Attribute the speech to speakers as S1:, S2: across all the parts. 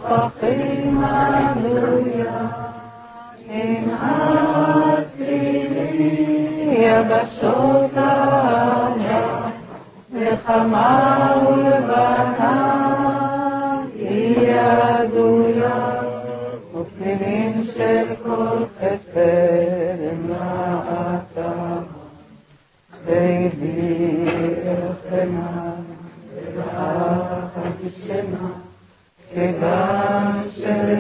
S1: נוכחים הללויה, עם הצלילים יבשות העלה, לחמה ולבנה היא ידויה, ופנינים של כל חסד מעתה, בידי אלחמה ולאחת שמה, כיוון של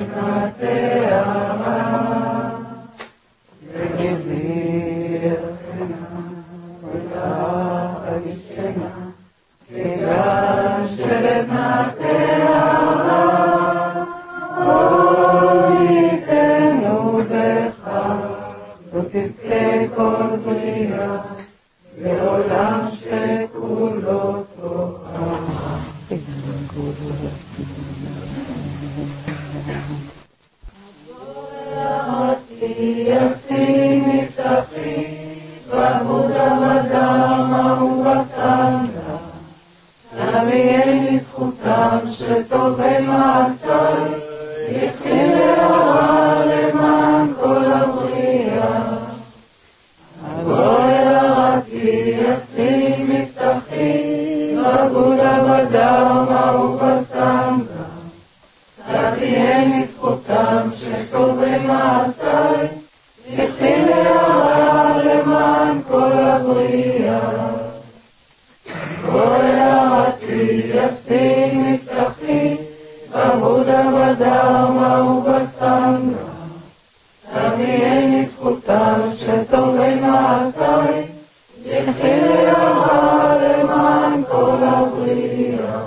S1: נטעה, בידי אלחמה ולאחת שמה, כיוון של נטעה, אוהביתנו בך, ותזכה כל בריאה, לעולם שכולו תוכה. ישי מבטחי, בעבודה בדמה ובסנדה, נביאי זכותם שטובי מעשי, יחי להרע למען כל הבריאה. ישי מבטחי, בעבודה בדמה ובסנדה, נביאי זכותם שטובי מעשי, יחי להרע למען כל הבריאה. ישי מבטחי, בעבודה בדמה ובסנדה, נביאי זכותם שטובי מעשי, יחי להרע למען כל הבריאה.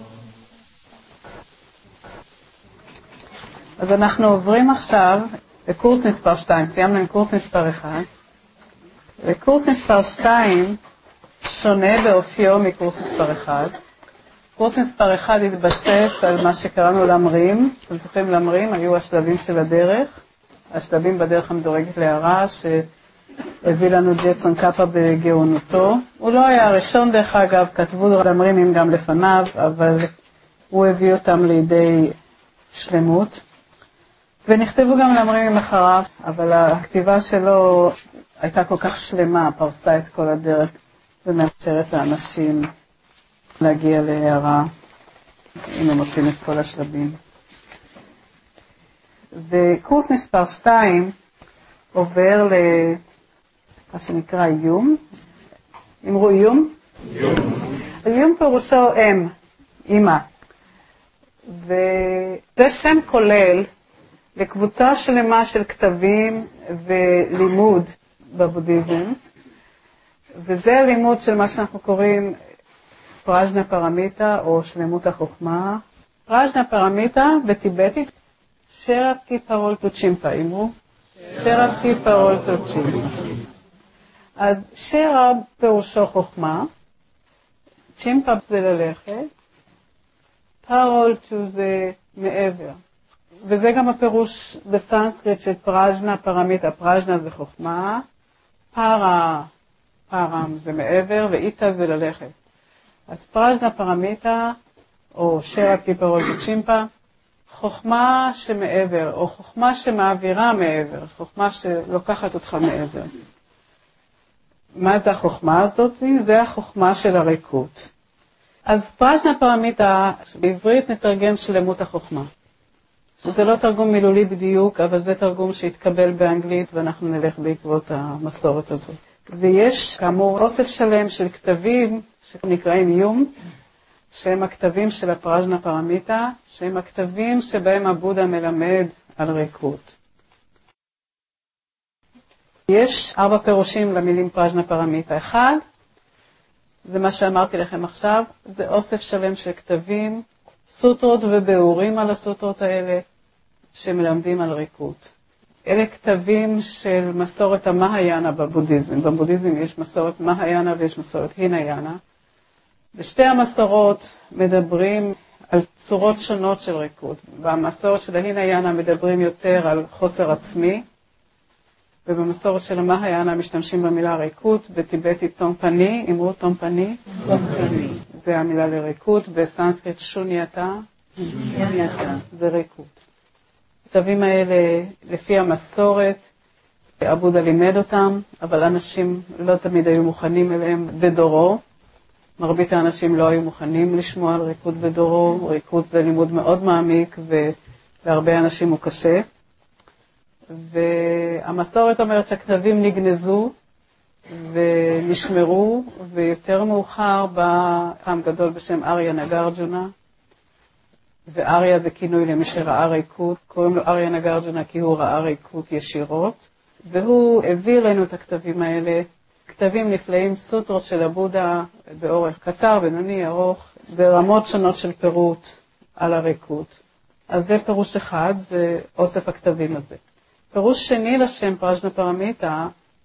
S2: אז אנחנו עוברים עכשיו לקורס מספר 2, סיימנו עם קורס מספר 1, וקורס מספר 2 שונה באופיו מקורס מספר 1. קורס מספר 1 התבסס על מה שקראנו למרים. אתם זוכרים למרים? היו השלבים של הדרך, השלבים בדרך המדורגת להרע, שהביא לנו ג'טסון קאפה בגאונותו. הוא לא היה הראשון דרך אגב, כתבו למרימים גם לפניו, אבל הוא הביא אותם לידי שלמות. ונכתבו גם למרימים אחריו, אבל הכתיבה שלו הייתה כל כך שלמה, פרסה את כל הדרך, ומאפשרת לאנשים להגיע להערה, אם הם עושים את כל השלבים. וקורס מספר 2 עובר למה שנקרא איום. אמרו איום? איום פירושו אם, אמא. וזה שם כולל לקבוצה שלמה של כתבים ולימוד בבודהיזם, וזה הלימוד של מה שאנחנו קוראים פראז'נה פרמיתה או שלמות החוכמה. פראז'נה פרמיתה בטיבטית, שרפקי פרולטו צ'ימפה, אמרו? שרפקי פרולטו צ'ימפה. אז שרב פירושו חוכמה, צ'ימפה זה ללכת, פרולטו זה מעבר. וזה גם הפירוש בסנסקריט של פראז'נה פרמיתה. פראז'נה זה חוכמה, פרם זה מעבר, ואיתה זה ללכת. אז פראז'נה פרמיתה, או שרפקי פרולטו צ'ימפה, חוכמה שמעבר, או חוכמה שמעבירה מעבר, חוכמה שלוקחת אותך מעבר. מה זה החוכמה הזאת? זה החוכמה של הריקות. אז פראז'נה פרמיתה, בעברית נתרגם שלמות החוכמה. זה לא תרגום מילולי בדיוק, אבל זה תרגום שהתקבל באנגלית, ואנחנו נלך בעקבות המסורת הזאת. ויש כאמור אוסף שלם של כתבים שנקראים איום, שהם הכתבים של הפראז'נה פרמיתה, שהם הכתבים שבהם הבודה מלמד על ריקות. יש 4 פירושים למילים פראז'נה פרמיתה. אחד, זה מה שאמרתי לכם עכשיו, זה אוסף שלם של כתבים, סוטרות וביאורים על הסוטרות האלה, שמלמדים על ריקות. אלה כתבים של מסורת המהיאנה בבודהיזם. בבודהיזם יש מסורת מהיאנה ויש מסורת הינאיאנה. בשתי המסורות מדברים על צורות שונות של ריקות. במסורת של ההינאיאנה מדברים יותר על חוסר עצמי, ובמסורת של המהיאנה משתמשים במילה ריקות, בטיבטית טומפני, אמרו טומפני? טומפני. זה המילה לריקות, בסנסקריט שונייתה, זה ריקוד. הכתבים האלה, לפי המסורת, אבודה לימד אותם, אבל אנשים לא תמיד היו מוכנים אליהם בדורו. מרבית האנשים לא היו מוכנים לשמוע על ריקוד בדורו. ריקוד זה לימוד מאוד מעמיק ולהרבה אנשים הוא קשה. והמסורת אומרת שהכתבים נגנזו ונשמרו, ויותר מאוחר בא חכם גדול בשם אריה נגרג'ונה, ואריה זה כינוי למי שראה ריקוד, קוראים לו אריה נגרג'ונה כי הוא ראה ריקוד ישירות, והוא הביא לנו את הכתבים האלה, כתבים נפלאים, סוטרות של הבודה באורך קצר, בינוני, ארוך, ברמות שונות של פירוט על הריקוד. אז זה פירוש אחד, זה אוסף הכתבים הזה. פירוש שני לשם פרז'נה פרמיתה,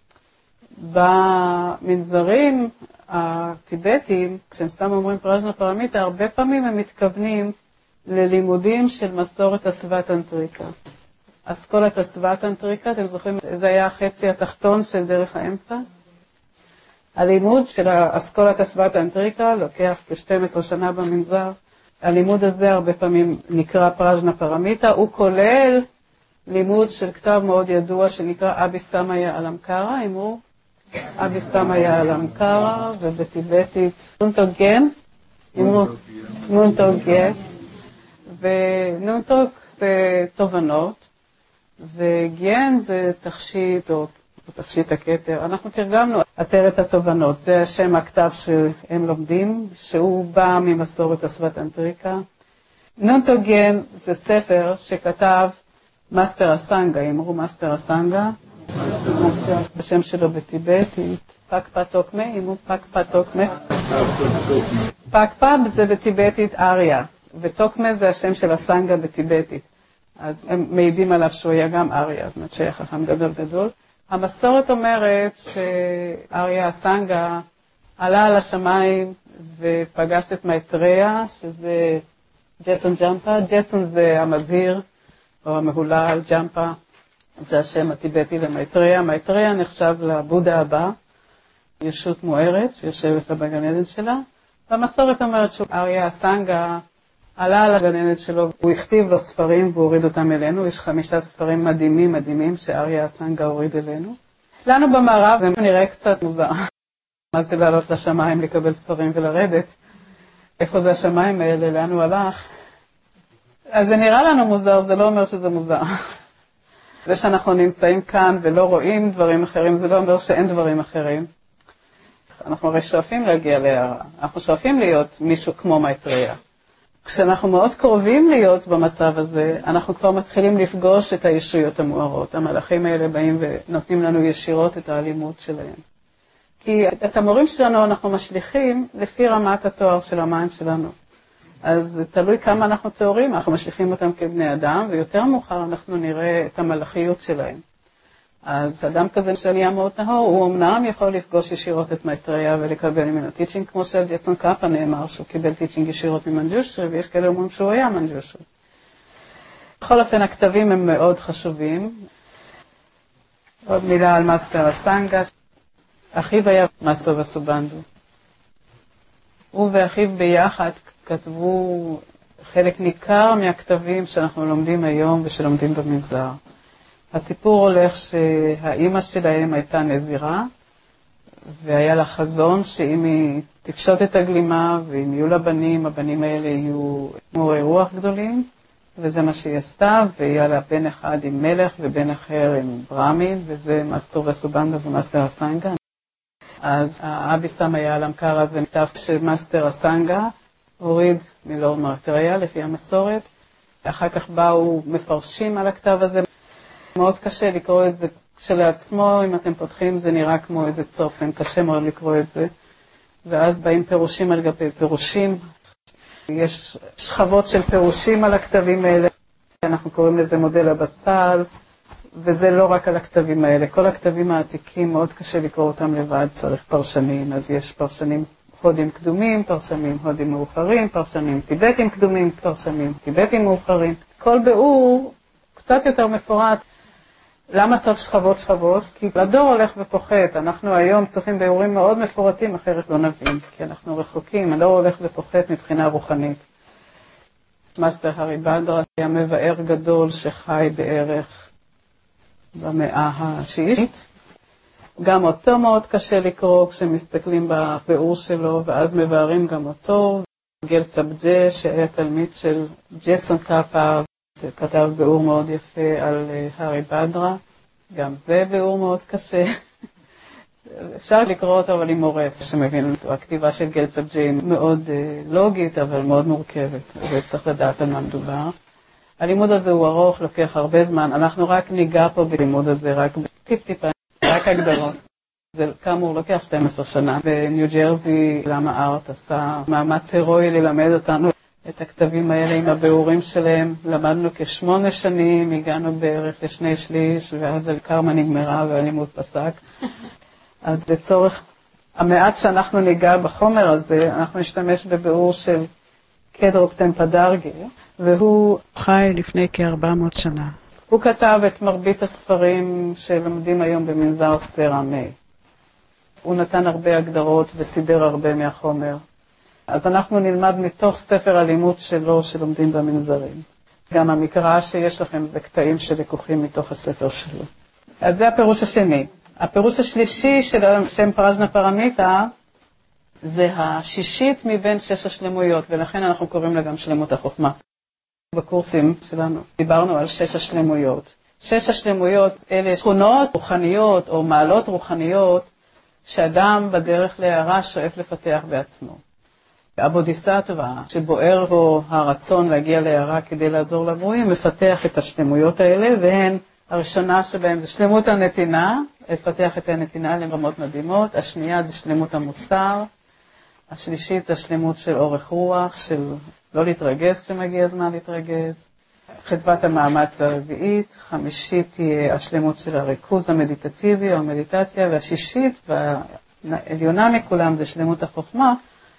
S2: במנזרים הטיבטיים, כשהם סתם אומרים פרז'נה פרמיתה, הרבה פעמים הם מתכוונים ללימודים של מסורת הסווטנטריקה. אסכולת הסווטנטריקה, אתם זוכרים, זה היה החצי התחתון של דרך האמצע? הלימוד של אסכולת הסווטנטריקה לוקח כ-12 שנה במנזר. הלימוד הזה הרבה פעמים נקרא פרז'נה פרמיתה, הוא כולל לימוד של כתב מאוד ידוע שנקרא אביסמיה אלמקרה, אמרו אביסמיה אלמקרה, ובטיבטית נונטוגן, אמרו נונטוגן, ונונטוג זה תובנות, וגן זה תכשיט או תכשיט הכתר. אנחנו תרגמנו עטרת התובנות, זה השם הכתב שהם לומדים, שהוא בא ממסורת הסווטנטריקה. נונטוגן זה ספר שכתב מאסטר הסנגה, אמרו מאסטר הסנגה, בשם שלו בטיבטית, פקפה טוקמה, אמרו פקפה טוקמה. פקפה זה בטיבטית אריה, וטוקמה זה השם של הסנגה בטיבטית. אז הם מעידים עליו שהוא היה גם אריה, זאת אומרת שהיה חכם גדול גדול. המסורת אומרת שאריה הסנגה עלה על השמיים ופגש את מייטריה, שזה ג'טסון ג'מפה. ג'טסון זה המזהיר או המהולל, ג'מפה זה השם הטיבטי למייטריה. מייטריה נחשב לבודה הבא, ישות מוארת שיושבת בגן עדן שלה. והמסורת אומרת שאריה הסנגה עלה על הגן עדן שלו, הוא הכתיב לו ספרים והוא הוריד אותם אלינו. יש 5 ספרים מדהימים שאריה הסנגה הוריד אלינו. לנו במערב זה נראה קצת מוזר. מה זה לעלות לשמיים, לקבל ספרים ולרדת? איפה זה השמיים האלה? לאן הוא הלך? אז זה נראה לנו מוזר, זה לא אומר שזה מוזר. זה שאנחנו נמצאים כאן ולא רואים דברים אחרים, זה לא אומר שאין דברים אחרים. אנחנו הרי שואפים להגיע להערה. אנחנו שואפים להיות מישהו כמו מייטריה. כשאנחנו מאוד קרובים להיות במצב הזה, אנחנו כבר מתחילים לפגוש את הישויות המוארות. המלאכים האלה באים ונותנים לנו ישירות את האלימות שלהם. כי את המורים שלנו אנחנו משליכים לפי רמת התואר של המים שלנו. אז תלוי כמה אנחנו תיאורים, אנחנו משליכים אותם כבני אדם, ויותר מאוחר אנחנו נראה את המלאכיות שלהם. אז אדם כזה שנהיה מאוד נאור, הוא אמנם יכול לפגוש ישירות את מייטריה ולקבל ממנו טיצ'ינג, כמו של ג'טסון קאפה נאמר שהוא קיבל טיצ'ינג ישירות ממנג'ושרי, ויש כאלה אומרים שהוא היה מנג'ושרי. בכל אופן, הכתבים הם מאוד חשובים. עוד מילה על מאסטר הסנגה. אחיו היה מאסטר וסובנדו. הוא ואחיו ביחד כתבו חלק ניכר מהכתבים שאנחנו לומדים היום ושלומדים במנזר. הסיפור הולך שהאימא שלהם הייתה נזירה, והיה לה חזון שאם היא תפשוט את הגלימה ואם יהיו לה בנים, הבנים האלה יהיו מורי רוח גדולים, וזה מה שהיא עשתה, והיה לה בן אחד עם מלך ובן אחר עם ברמין, וזה מאסטר וסובנדו ומאסטר הסנגה. אז אביסמיה אלמקרה זה מכתב של מאסטר הסנגה, הוריד מלורד מייטריה לפי המסורת. אחר כך באו מפרשים על הכתב הזה. מאוד קשה לקרוא את זה כשלעצמו, אם אתם פותחים זה נראה כמו איזה צופן, קשה מאוד לקרוא את זה. ואז באים פירושים על גבי פירושים. יש שכבות של פירושים על הכתבים האלה. אנחנו קוראים לזה מודל הבצל, וזה לא רק על הכתבים האלה. כל הכתבים העתיקים מאוד קשה לקרוא אותם לבד, צריך פרשנים. אז יש פרשנים הודים קדומים, פרשנים הודים מאוחרים, פרשנים טיבטים קדומים, פרשנים טיבטים מאוחרים. כל ביאור קצת יותר מפורט. למה צריך שכבות? כי הדור הולך ופוחת. אנחנו היום צריכים ביאורים מאוד מפורטים, אחרת לא נבין, כי אנחנו רחוקים. הדור הולך ופוחת מבחינה רוחנית. מאסטר הריבנדרה היה מבאר גדול שחי בערך במאה השיעית. גם אותו מאוד קשה לקרוא כשמסתכלים בביאור שלו, ואז מבארים גם אותו. גלצבג'ה, שהיה תלמיד של ג'סון קאפה, כתב ביאור מאוד יפה על הריבנדרה. גם זה ביאור מאוד קשה. אפשר לקרוא אותו, אבל עם עורף שמבין אותו. הכתיבה של גלצבג'ה היא מאוד לוגית, אבל מאוד מורכבת, וצריך לדעת על מה מדובר. הלימוד הזה הוא ארוך, לוקח הרבה זמן. אנחנו רק ניגע פה בלימוד הזה, רק טיפ-טיפה, רק הגדרות. זה כאמור לוקח 12 שנה. בניו ג'רזי, למה ארט עשה מאמץ הירואי ללמד אותנו את הכתבים האלה עם הביאורים שלהם. למדנו כ8 שנים, הגענו בערך ל2/3, ואז הקרמה נגמרה והלימוד פסק. אז לצורך המעט שאנחנו ניגע בחומר הזה, אנחנו נשתמש בביאור של קדרוק טמפדרגי, והוא חי לפני כ400 שנה. הוא כתב את מרבית הספרים שלומדים היום במנזר סרמי. הוא נתן הרבה הגדרות וסידר הרבה מהחומר. אז אנחנו נלמד מתוך ספר הלימוד שלו שלומדים במנזרים. גם המקרא שיש לכם זה קטעים שלקוחים מתוך הספר שלו. אז זה הפירוש השני. הפירוש השלישי של שם פראז'נה פרמיתה זה השישית מבין 6 השלמויות, ולכן אנחנו קוראים לה גם שלמות החוכמה. בקורסים שלנו דיברנו על 6 השלמויות. 6 השלמויות אלה תכונות רוחניות או מעלות רוחניות שאדם בדרך להערה שואף לפתח בעצמו. הבודיסטווה שבוער בו הרצון להגיע להערה כדי לעזור לברואים מפתח את השלמויות האלה, והן הראשונה שבהם זה שלמות הנתינה, לפתח את הנתינה לרמות מדהימות. השנייה זה שלמות המוסר. השלישית זה שלמות של אורך רוח, של לא להתרגז כשמגיע הזמן להתרגז. חדוות המאמץ הרביעית. חמישית תהיה השלמות של הריכוז המדיטטיבי או המדיטציה, והשישית והעליונה מכולם זה שלמות החוכמה.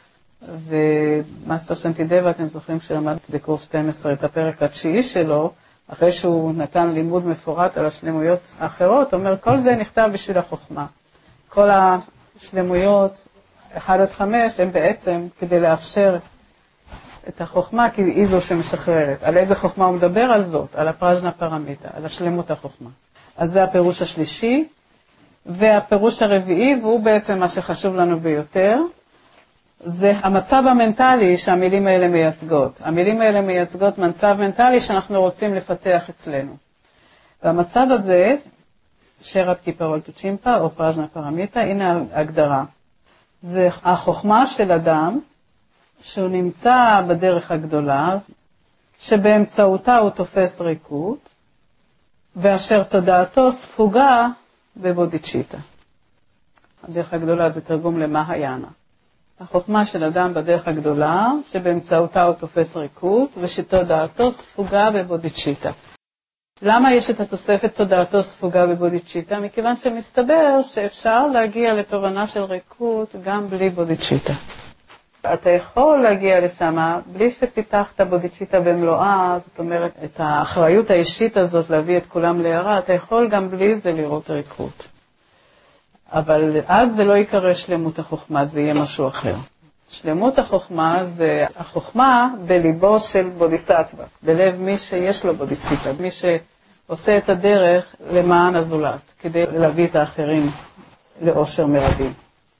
S2: ומאסטר שנטידבה, אתם זוכרים שלמד בקורס 12 את הפרק התשיעי שלו, אחרי שהוא נתן לימוד מפורט על השלמויות האחרות, אומר כל זה נכתב בשביל החוכמה. כל השלמויות 1-5 הם בעצם כדי לאפשר את החוכמה, כי היא זו שמשחררת. על איזה חוכמה הוא מדבר? על זאת, על הפראז'נה פרמיתה, על השלמות החוכמה. אז זה הפירוש השלישי, והפירוש הרביעי, והוא בעצם מה שחשוב לנו ביותר, זה המצב המנטלי שהמילים האלה מייצגות. המילים האלה מייצגות מצב מנטלי שאנחנו רוצים לפתח אצלנו. והמצב הזה, שרת קיפרול טוצ'ימפה או פראז'נה פרמיתה, הנה ההגדרה. זה החוכמה של אדם שהוא נמצא בדרך הגדולה, שבאמצעותה הוא תופס ריקות, ואשר תודעתו ספוגה בבודיצ'יטה. הדרך הגדולה זה תרגום למהיאנה. החוכמה של אדם בדרך הגדולה, שבאמצעותה הוא תופס ריקות, ושתודעתו ספוגה בבודיצ'יטה. למה יש את התוספת תודעתו ספוגה בבודיצ'יטה? מכיוון שמסתבר שאפשר להגיע לתובנה של ריקות גם בלי בודיצ'יטה. אתה יכול להגיע לשם בלי שפיתחת בודיצ'יטה במלואה, זאת אומרת, את האחריות האישית הזאת להביא את כולם להערה, אתה יכול גם בלי זה לראות ריקות. אבל אז זה לא יקרא שלמות החוכמה, זה יהיה משהו אחר. שלמות החוכמה זה החוכמה בליבו של בודיסטווה, בלב מי שיש לו בודיצ'יטה, מי שעושה את הדרך למען הזולת, כדי להביא את האחרים לאושר מרבי.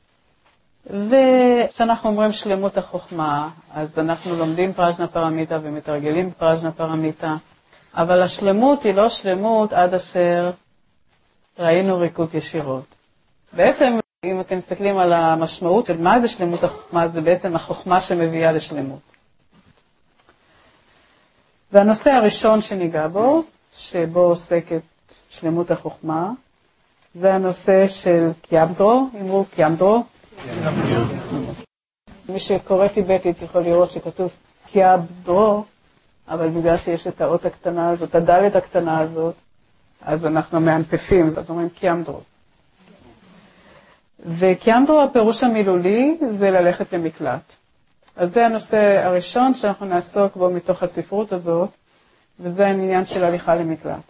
S2: וכשאנחנו אומרים שלמות החוכמה, אז אנחנו לומדים פראז'נה פרמיתה ומתרגלים פראז'נה פרמיתה, אבל השלמות היא לא שלמות עד אשר ראינו ריקות ישירות. בעצם, אם אתם מסתכלים על המשמעות של מה זה שלמות החוכמה, זה בעצם החוכמה שמביאה לשלמות. והנושא הראשון שניגע בו, שבו עוסקת שלמות החוכמה, זה הנושא של קיאבדרו, אמרו קיאבדרו. מי שקורא טיבטית יכול לראות שכתוב קיאבדרו, אבל בגלל שיש את האות הקטנה הזאת, הדלת הקטנה הזאת, אז אנחנו מאנפפים, אז אומרים קיאבדרו. וקיאבדרו, הפירוש המילולי, זה ללכת למקלט. אז זה הנושא הראשון שאנחנו נעסוק בו מתוך הספרות הזאת, וזה העניין של הליכה למקלט.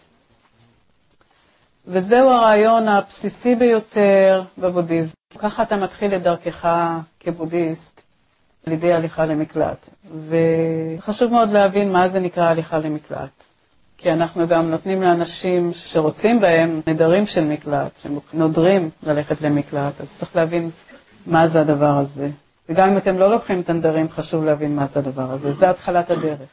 S2: וזהו הרעיון הבסיסי ביותר בבודהיזם. ככה אתה מתחיל את דרכך כבודהיסט, על ידי הליכה למקלט. וחשוב מאוד להבין מה זה נקרא הליכה למקלט. כי אנחנו גם נותנים לאנשים שרוצים בהם נדרים של מקלט, שנודרים ללכת למקלט, אז צריך להבין מה זה הדבר הזה. וגם אם אתם לא לוקחים את הנדרים, חשוב להבין מה זה הדבר הזה. זה התחלת הדרך.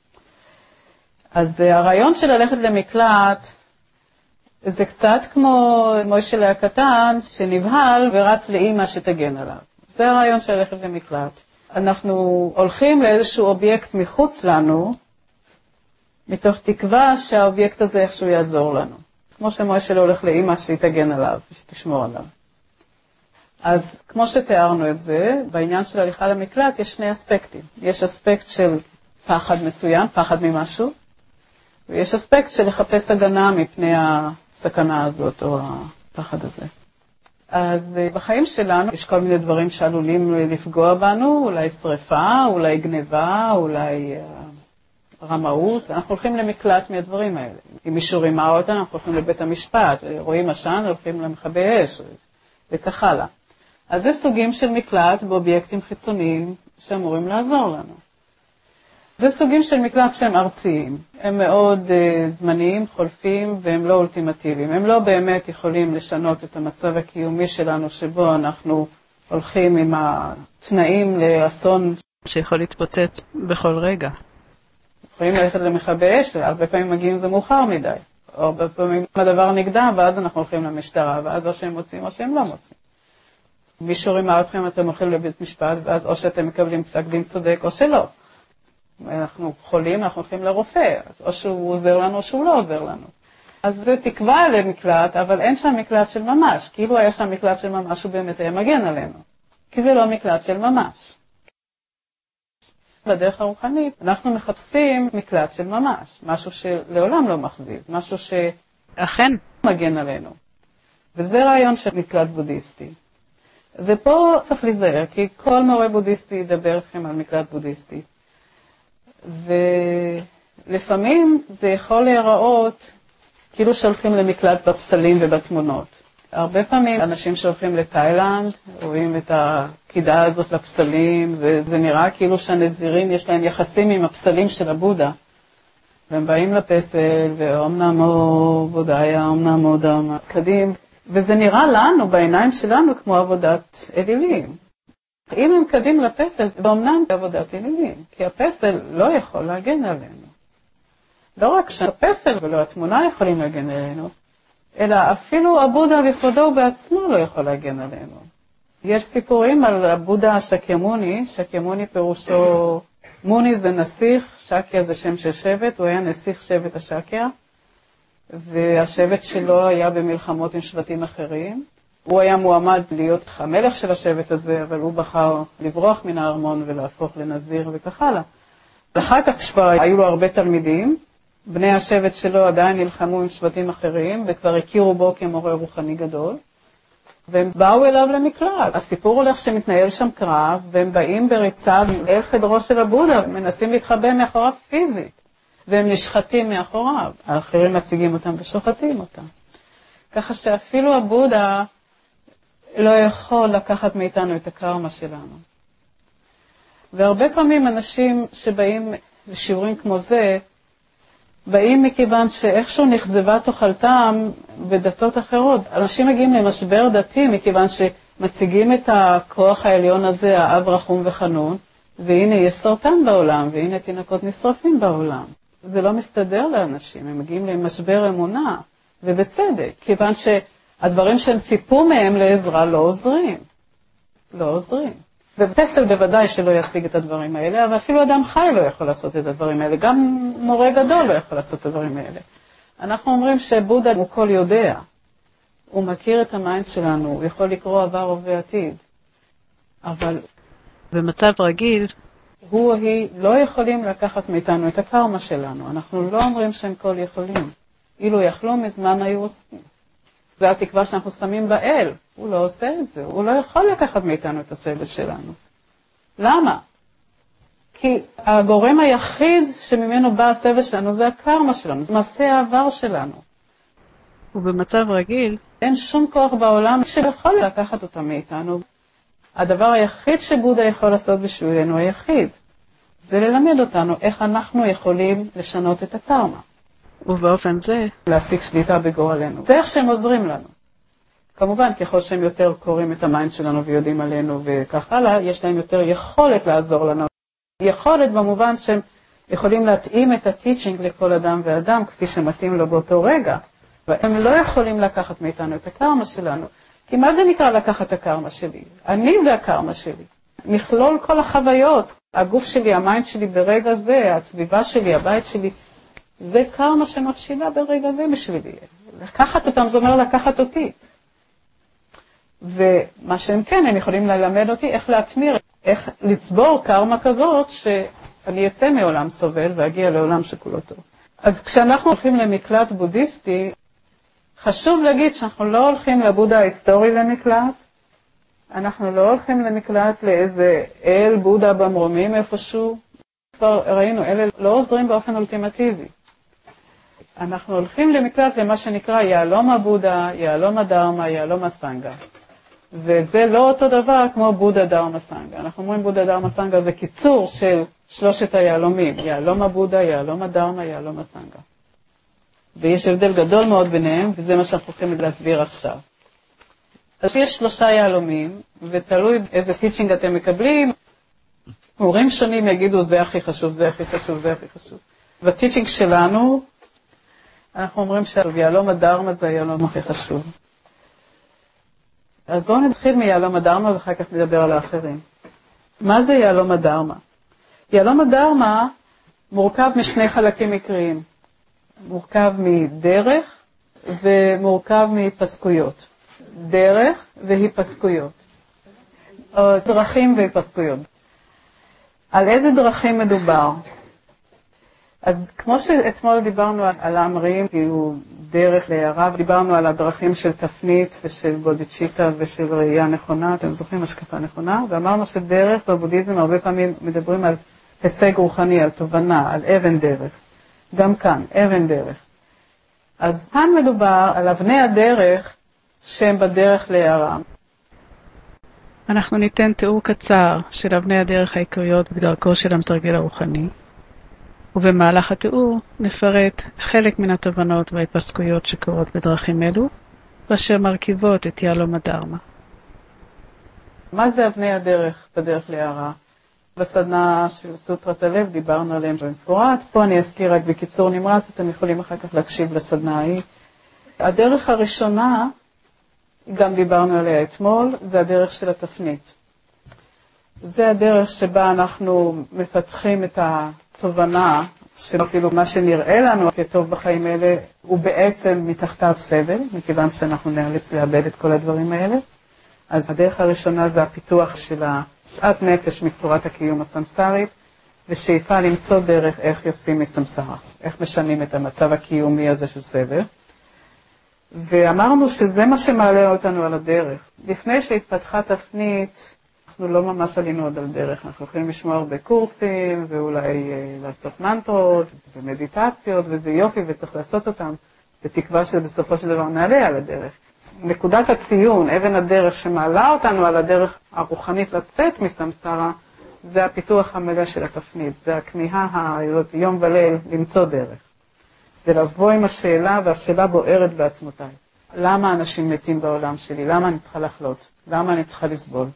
S2: אז הרעיון של ללכת למקלט, זה קצת כמו מוישלה הקטן שנבהל ורץ לאמא שתגן עליו. זה הרעיון של ללכת למקלט. אנחנו הולכים לאיזשהו אובייקט מחוץ לנו, מתוך תקווה שהאובייקט הזה איכשהו יעזור לנו. כמו שמוישלה הולך לאמא שהיא תגן עליו, שתשמור עליו. אז כמו שתיארנו את זה, בעניין של הליכה למקלט יש שני אספקטים. יש אספקט של פחד מסוים, פחד ממשהו, ויש אספקט של לחפש הגנה מפני הסכנה הזאת או הפחד הזה. אז בחיים שלנו יש כל מיני דברים שעלולים לפגוע בנו, אולי שריפה, אולי גניבה, אולי רמאות. אנחנו הולכים למקלט מהדברים האלה. אם מישהו רימה אותנו, אנחנו הולכים לבית המשפט, רואים עשן, הולכים למכבי אש וכך הלאה. אז זה סוגים של מקלט באובייקטים חיצוניים שאמורים לעזור לנו. זה סוגים של מקלט שהם ארציים. הם מאוד זמניים, חולפים, והם לא אולטימטיביים. הם לא באמת יכולים לשנות את המצב הקיומי שלנו, שבו אנחנו הולכים עם התנאים לאסון שיכול להתפוצץ בכל רגע. יכולים ללכת למכבי אש, הרבה פעמים מגיעים זה מאוחר מדי. או הרבה פעמים הדבר נגדם, ואז אנחנו הולכים למשטרה, ואז או שהם מוצאים או שהם לא מוצאים. מישהו רימה אתכם, אתם הולכים לבית משפט, ואז או שאתם מקבלים פסק דין צודק או שלא. אנחנו חולים, אנחנו הולכים לרופא, אז או שהוא עוזר לנו או שהוא לא עוזר לנו. אז זה תקווה למקלט, אבל אין שם מקלט של ממש. כאילו היה שם מקלט של ממש, הוא באמת היה מגן עלינו. כי זה לא מקלט של ממש. בדרך הרוחנית אנחנו מחפשים מקלט של ממש, משהו שלעולם לא מחזיב, משהו שאכן מגן עלינו. וזה רעיון של מקלט בודהיסטי. ופה צריך להיזהר, כי כל מורה בודהיסטי ידבר לכם על מקלט בודהיסטי. ולפעמים זה יכול להיראות כאילו שהולכים למקלט בפסלים ובתמונות. הרבה פעמים אנשים שהולכים לתאילנד רואים את הקידה הזאת לפסלים, וזה נראה כאילו שהנזירים יש להם יחסים עם הפסלים של הבודה. והם באים לפסל, ואום נמו בודאיה, אומנמו דמה, קדים. וזה נראה לנו, בעיניים שלנו, כמו עבודת אלילים. אם הם קדים לפסל, ואומנם זה עבודת אלילים, כי הפסל לא יכול להגן עלינו. לא רק שהפסל ולא התמונה יכולים להגן עלינו, אלא אפילו הבודה בכבודו בעצמו לא יכול להגן עלינו. יש סיפורים על הבודה שקימוני, שקימוני פירושו, מוני זה נסיך, שקיה זה שם של שבט, הוא היה נסיך שבט השקיה, והשבט שלו היה במלחמות עם שבטים אחרים. הוא היה מועמד להיות המלך של השבט הזה, אבל הוא בחר לברוח מן הארמון ולהפוך לנזיר וכך הלאה. ואחר כך כבר היו לו הרבה תלמידים, בני השבט שלו עדיין נלחמו עם שבטים אחרים, וכבר הכירו בו כמורה רוחני גדול, והם באו אליו למקלט. הסיפור הולך שמתנהל שם קרב, והם באים בריצה אל חדרו של הבודה, ומנסים להתחבא מאחוריו פיזית, והם נשחטים מאחוריו. האחרים משיגים אותם ושוחטים אותם. ככה שאפילו הבודה לא יכול לקחת מאיתנו את הקרמה שלנו. והרבה פעמים אנשים שבאים לשיעורים כמו זה, באים מכיוון שאיכשהו נחזבה תאכלתם בדתות אחרות. אנשים מגיעים למשבר דתי מכיוון שמציגים את הכוח העליון הזה, האב רחום וחנון, והנה יש סרטן בעולם, והנה תינוקות נשרפים בעולם. זה לא מסתדר לאנשים, הם מגיעים למשבר אמונה, ובצדק, כיוון שהדברים שהם ציפו מהם לעזרה לא עוזרים. לא עוזרים. ובפסל בוודאי שלא ישיג את הדברים האלה, אבל אפילו אדם חי לא יכול לעשות את הדברים האלה, גם מורה גדול לא יכול לעשות את הדברים האלה. אנחנו אומרים שבודה הוא כל יודע, הוא מכיר את המיינד שלנו, הוא יכול לקרוא עבר ועתיד, אבל במצב רגיל, הוא או היא לא יכולים לקחת מאיתנו את הקרמה שלנו, אנחנו לא אומרים שהם כל יכולים, אילו יכלו מזמן היו עושים. זה התקווה שאנחנו שמים באל. הוא לא עושה את זה. הוא לא יכול לקחת מאיתנו את הסבל שלנו. למה? כי הגורם היחיד שממנו בא הסבל שלנו זה הקרמה שלנו, זה מעשה העבר שלנו. ובמצב רגיל אין שום כוח בעולם שיכול לקחת אותה מאיתנו. הדבר היחיד שבודה יכול לעשות בשבילנו היחיד, זה ללמד אותנו איך אנחנו יכולים לשנות את הקרמה. ובאופן זה להשיג שליטה בגורלנו. זה איך שהם עוזרים לנו. כמובן, ככל שהם יותר קוראים את המיינד שלנו ויודעים עלינו וכך הלאה, יש להם יותר יכולת לעזור לנו. יכולת במובן שהם יכולים להתאים את הטיצ'ינג לכל אדם ואדם כפי שמתאים לו באותו רגע. והם לא יכולים לקחת מאיתנו את הקרמה שלנו. כי מה זה נקרא לקחת את הקרמה שלי? אני זה הקרמה שלי. מכלול כל החוויות, הגוף שלי, המיינד שלי ברגע זה, הסביבה שלי, הבית שלי, זה קרמה שמבשילה ברגע זה בשבילי. לקחת אותם זה אומר לקחת אותי. ומה שהם כן, הם יכולים ללמד אותי איך להתמיר, איך לצבור קרמה כזאת שאני אצא מעולם סובל ואגיע לעולם שכולו טוב. אז כשאנחנו הולכים למקלט בודהיסטי, חשוב להגיד שאנחנו לא הולכים לבודה ההיסטורי למקלט, אנחנו לא הולכים למקלט לאיזה אל בודה במרומים איפשהו. כבר ראינו, אלה לא עוזרים באופן אולטימטיבי. אנחנו הולכים למקלט למה שנקרא יהלום הבודה, יהלום הדרמה, יהלום הסנגה. וזה לא אותו דבר כמו בודה דרמה סנגה. אנחנו אומרים בודה דרמה סנגה זה קיצור של שלושת היהלומים, יהלום הבודה, יהלום הדרמה, יהלום הסנגה. ויש הבדל גדול מאוד ביניהם, וזה מה שאנחנו הולכים להסביר עכשיו. אז יש 3 יהלומים, ותלוי איזה טיצ'ינג אתם מקבלים. מורים שונים יגידו זה הכי חשוב, זה הכי חשוב, זה הכי חשוב. בטיצ'ינג שלנו, אנחנו אומרים שיהלום הדרמה זה היהלום הכי חשוב. אז בואו נתחיל מיהלום הדרמה ואחר כך נדבר על האחרים. מה זה יהלום הדרמה? יהלום הדרמה מורכב משני חלקים עיקריים. מורכב מדרך ומורכב מפסקויות. דרך והיפסקויות. או דרכים והיפסקויות. על איזה דרכים מדובר? אז כמו שאתמול דיברנו על האמריים, כאילו דרך להערה, דיברנו על הדרכים של תפנית ושל בודיצ'יטה ושל ראייה נכונה, אתם זוכרים השקפה נכונה, ואמרנו שדרך בבודהיזם הרבה פעמים מדברים על הישג רוחני, על תובנה, על אבן דרך. גם כאן, אבן דרך. אז כאן מדובר על אבני הדרך שהם בדרך להערה. אנחנו ניתן תיאור קצר של אבני הדרך העיקריות בדרכו של המתרגל הרוחני. ובמהלך התיאור נפרט חלק מן התובנות וההתפסקויות שקורות בדרכים אלו, ואשר מרכיבות את יהלום הדרמה. מה זה אבני הדרך בדרך להערה? בסדנה של סוטרת הלב דיברנו עליהם במפורט, פה אני אזכיר רק בקיצור נמרץ, אתם יכולים אחר כך להקשיב לסדנה ההיא. הדרך הראשונה, גם דיברנו עליה אתמול, זה הדרך של התפנית. זה הדרך שבה אנחנו מפתחים את התובנה, שאפילו מה שנראה לנו כטוב בחיים האלה, הוא בעצם מתחתיו סבל, מכיוון שאנחנו נאלץ לאבד את כל הדברים האלה. אז הדרך הראשונה זה הפיתוח של השעת נפש מצורת הקיום הסמסרית, ושאיפה למצוא דרך איך יוצאים מסמסרה, איך משנים את המצב הקיומי הזה של סבל. ואמרנו שזה מה שמעלה אותנו על הדרך. לפני שהתפתחה תפנית, אנחנו לא ממש עלינו עוד על דרך, אנחנו יכולים לשמוע הרבה קורסים, ואולי לעשות מנטרות ומדיטציות, וזה יופי וצריך לעשות אותם, בתקווה שבסופו של דבר נעלה על הדרך. נקודת הציון, אבן הדרך שמעלה אותנו על הדרך הרוחנית לצאת מסמסרה, זה הפיתוח המלא של התפנית, זה הכמיהה היום וליל למצוא דרך. זה לבוא עם השאלה, והשאלה בוערת בעצמותיי. למה אנשים מתים בעולם שלי? למה אני צריכה לחלות? למה אני צריכה לסבול?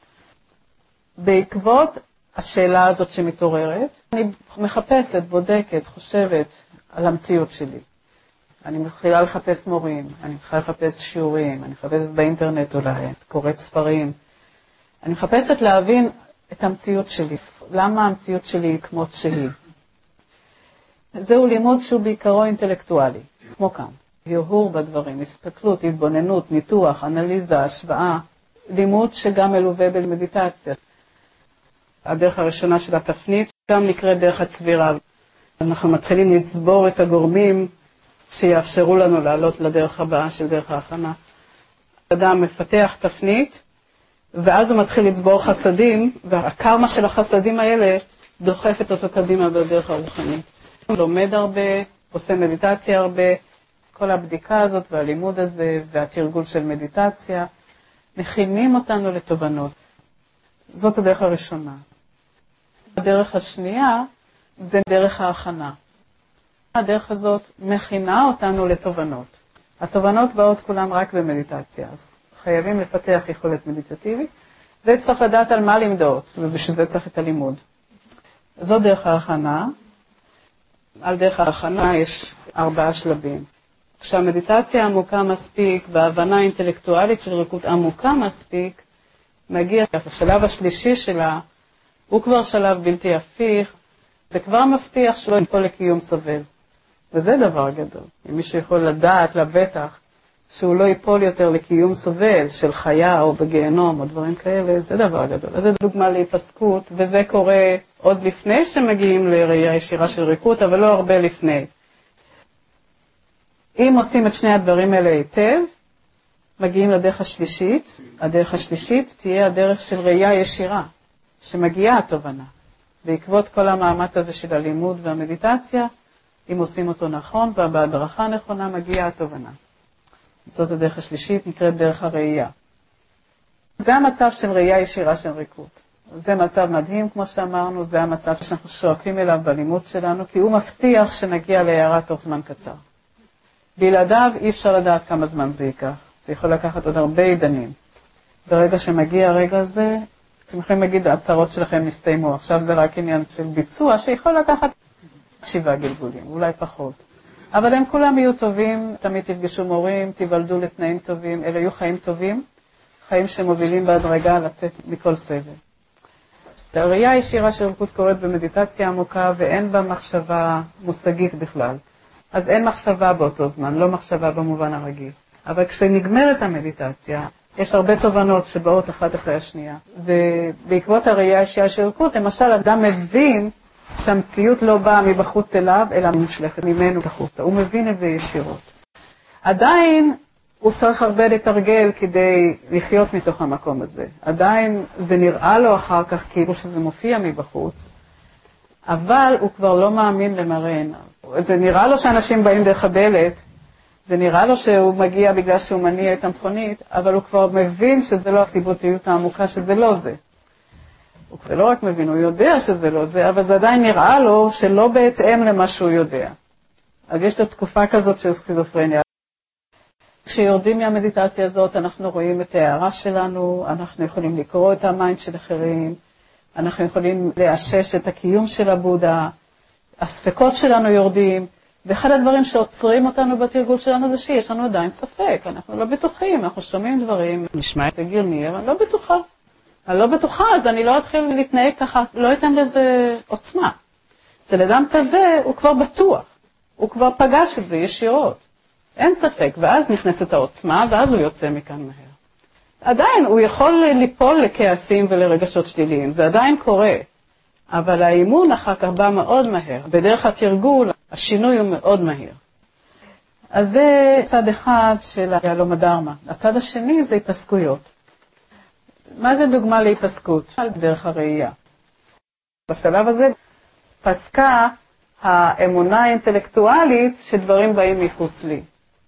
S2: בעקבות השאלה הזאת שמתעוררת, אני מחפשת, בודקת, חושבת על המציאות שלי. אני מתחילה לחפש מורים, אני מתחילה לחפש שיעורים, אני מחפשת באינטרנט אולי, קוראת ספרים. אני מחפשת להבין את המציאות שלי. למה המציאות שלי היא כמות שהיא? זהו לימוד שהוא בעיקרו אינטלקטואלי, כמו כאן. הרהור בדברים, הסתכלות, התבוננות, ניתוח, אנליזה, השוואה. לימוד שגם מלווה במדיטציה. הדרך הראשונה של התפנית גם נקראת דרך הצבירה. אנחנו מתחילים לצבור את הגורמים שיאפשרו לנו לעלות לדרך הבאה של דרך ההכנה. אדם מפתח תפנית, ואז הוא מתחיל לצבור חסדים, והקרמה של החסדים האלה דוחפת אותו קדימה בדרך הרוחנית. הוא לומד הרבה, עושה מדיטציה הרבה, כל הבדיקה הזאת והלימוד הזה והתרגול של מדיטציה, מכינים אותנו לתובנות. זאת הדרך הראשונה. הדרך השנייה זה דרך ההכנה. הדרך הזאת מכינה אותנו לתובנות. התובנות באות כולם רק במדיטציה, אז חייבים לפתח יכולת מדיטטיבית, וצריך לדעת על מה למדוד, ובשביל זה צריך את הלימוד. זו דרך ההכנה. על דרך ההכנה יש 4 שלבים. כשהמדיטציה עמוקה מספיק, וההבנה האינטלקטואלית של ריקות עמוקה מספיק, מגיע לשלב השלישי שלה, הוא כבר שלב בלתי הפיך, זה כבר מבטיח שלא ייפול לקיום סובל. וזה דבר גדול. אם מישהו יכול לדעת לבטח שהוא לא ייפול יותר לקיום סובל של חיה או בגיהנום או דברים כאלה, זה דבר גדול. אז זה דוגמה להיפסקות, וזה קורה עוד לפני שמגיעים לראייה ישירה של ריקות, אבל לא הרבה לפני. אם עושים את שני הדברים האלה היטב, מגיעים לדרך השלישית. הדרך השלישית תהיה הדרך של ראייה ישירה, שמגיעה התובנה. בעקבות כל המאמץ הזה של הלימוד והמדיטציה, אם עושים אותו נכון ובהדרכה נכונה, מגיעה התובנה. זאת הדרך השלישית, נקראת דרך הראייה. זה המצב של ראייה ישירה של ריקות. זה מצב מדהים, כמו שאמרנו, זה המצב שאנחנו שואפים אליו בלימוד שלנו, כי הוא מבטיח שנגיע להערה תוך זמן קצר. בלעדיו אי אפשר לדעת כמה זמן זה ייקח. זה יכול לקחת עוד הרבה עידנים. ברגע שמגיע הרגע הזה, אתם יכולים להגיד, ההצהרות שלכם מסתיימו. עכשיו זה רק עניין של ביצוע, שיכול לקחת 7 גלגולים, אולי פחות. אבל הם כולם יהיו טובים, תמיד תפגשו מורים, תיוולדו לתנאים טובים, אלה יהיו חיים טובים, חיים שמובילים בהדרגה לצאת מכל סבל. הראייה הישירה של ריקות קורית במדיטציה עמוקה, ואין בה מחשבה מושגית בכלל. אז אין מחשבה באותו זמן, לא מחשבה במובן הרגיל. אבל כשנגמרת המדיטציה, יש הרבה תובנות שבאות אחת אחרי השנייה. ובעקבות הראייה הישירה של ריקות, למשל, אדם מבין שהמציאות לא באה מבחוץ אליו, אלא מושלכת ממנו החוצה. הוא מבין את זה ישירות. עדיין הוא צריך הרבה לתרגל כדי לחיות מתוך המקום הזה. עדיין זה נראה לו אחר כך כאילו שזה מופיע מבחוץ, אבל הוא כבר לא מאמין למראה עיניו. זה נראה לו שאנשים באים דרך הדלת, זה נראה לו שהוא מגיע בגלל שהוא מניע את המכונית, אבל הוא כבר מבין שזה לא הסיבותיות העמוקה, שזה לא זה. הוא לא רק מבין, הוא יודע שזה לא זה, אבל זה עדיין נראה לו שלא בהתאם למה שהוא יודע. אז יש לו תקופה כזאת של סכיזופרניה. כשיורדים מהמדיטציה הזאת, אנחנו רואים את ההערה שלנו, אנחנו יכולים לקרוא את המיינד של אחרים, אנחנו יכולים לאשש את הקיום של הבודה, הספקות שלנו יורדים, ואחד הדברים שעוצרים אותנו בתרגול שלנו זה שיש לנו עדיין ספק, אנחנו לא בטוחים, אנחנו שומעים דברים, נשמע את זה גילמי, אבל אני לא בטוחה. אני לא בטוחה, אז אני לא אתחיל להתנהג ככה, לא אתן לזה עוצמה. אצל אדם כזה הוא כבר בטוח, הוא כבר פגש את זה ישירות. אין ספק, ואז נכנסת העוצמה, ואז הוא יוצא מכאן מהר. עדיין הוא יכול ליפול לכעסים ולרגשות שליליים, זה עדיין קורה. אבל האימון אחר כך בא מאוד מהר. בדרך התרגול, השינוי הוא מאוד מהיר. אז זה צד אחד של היהלום הדרמה. הצד השני זה היפסקויות. מה זה דוגמה להיפסקות? על דרך הראייה. בשלב הזה פסקה האמונה האינטלקטואלית שדברים באים מחוץ לי.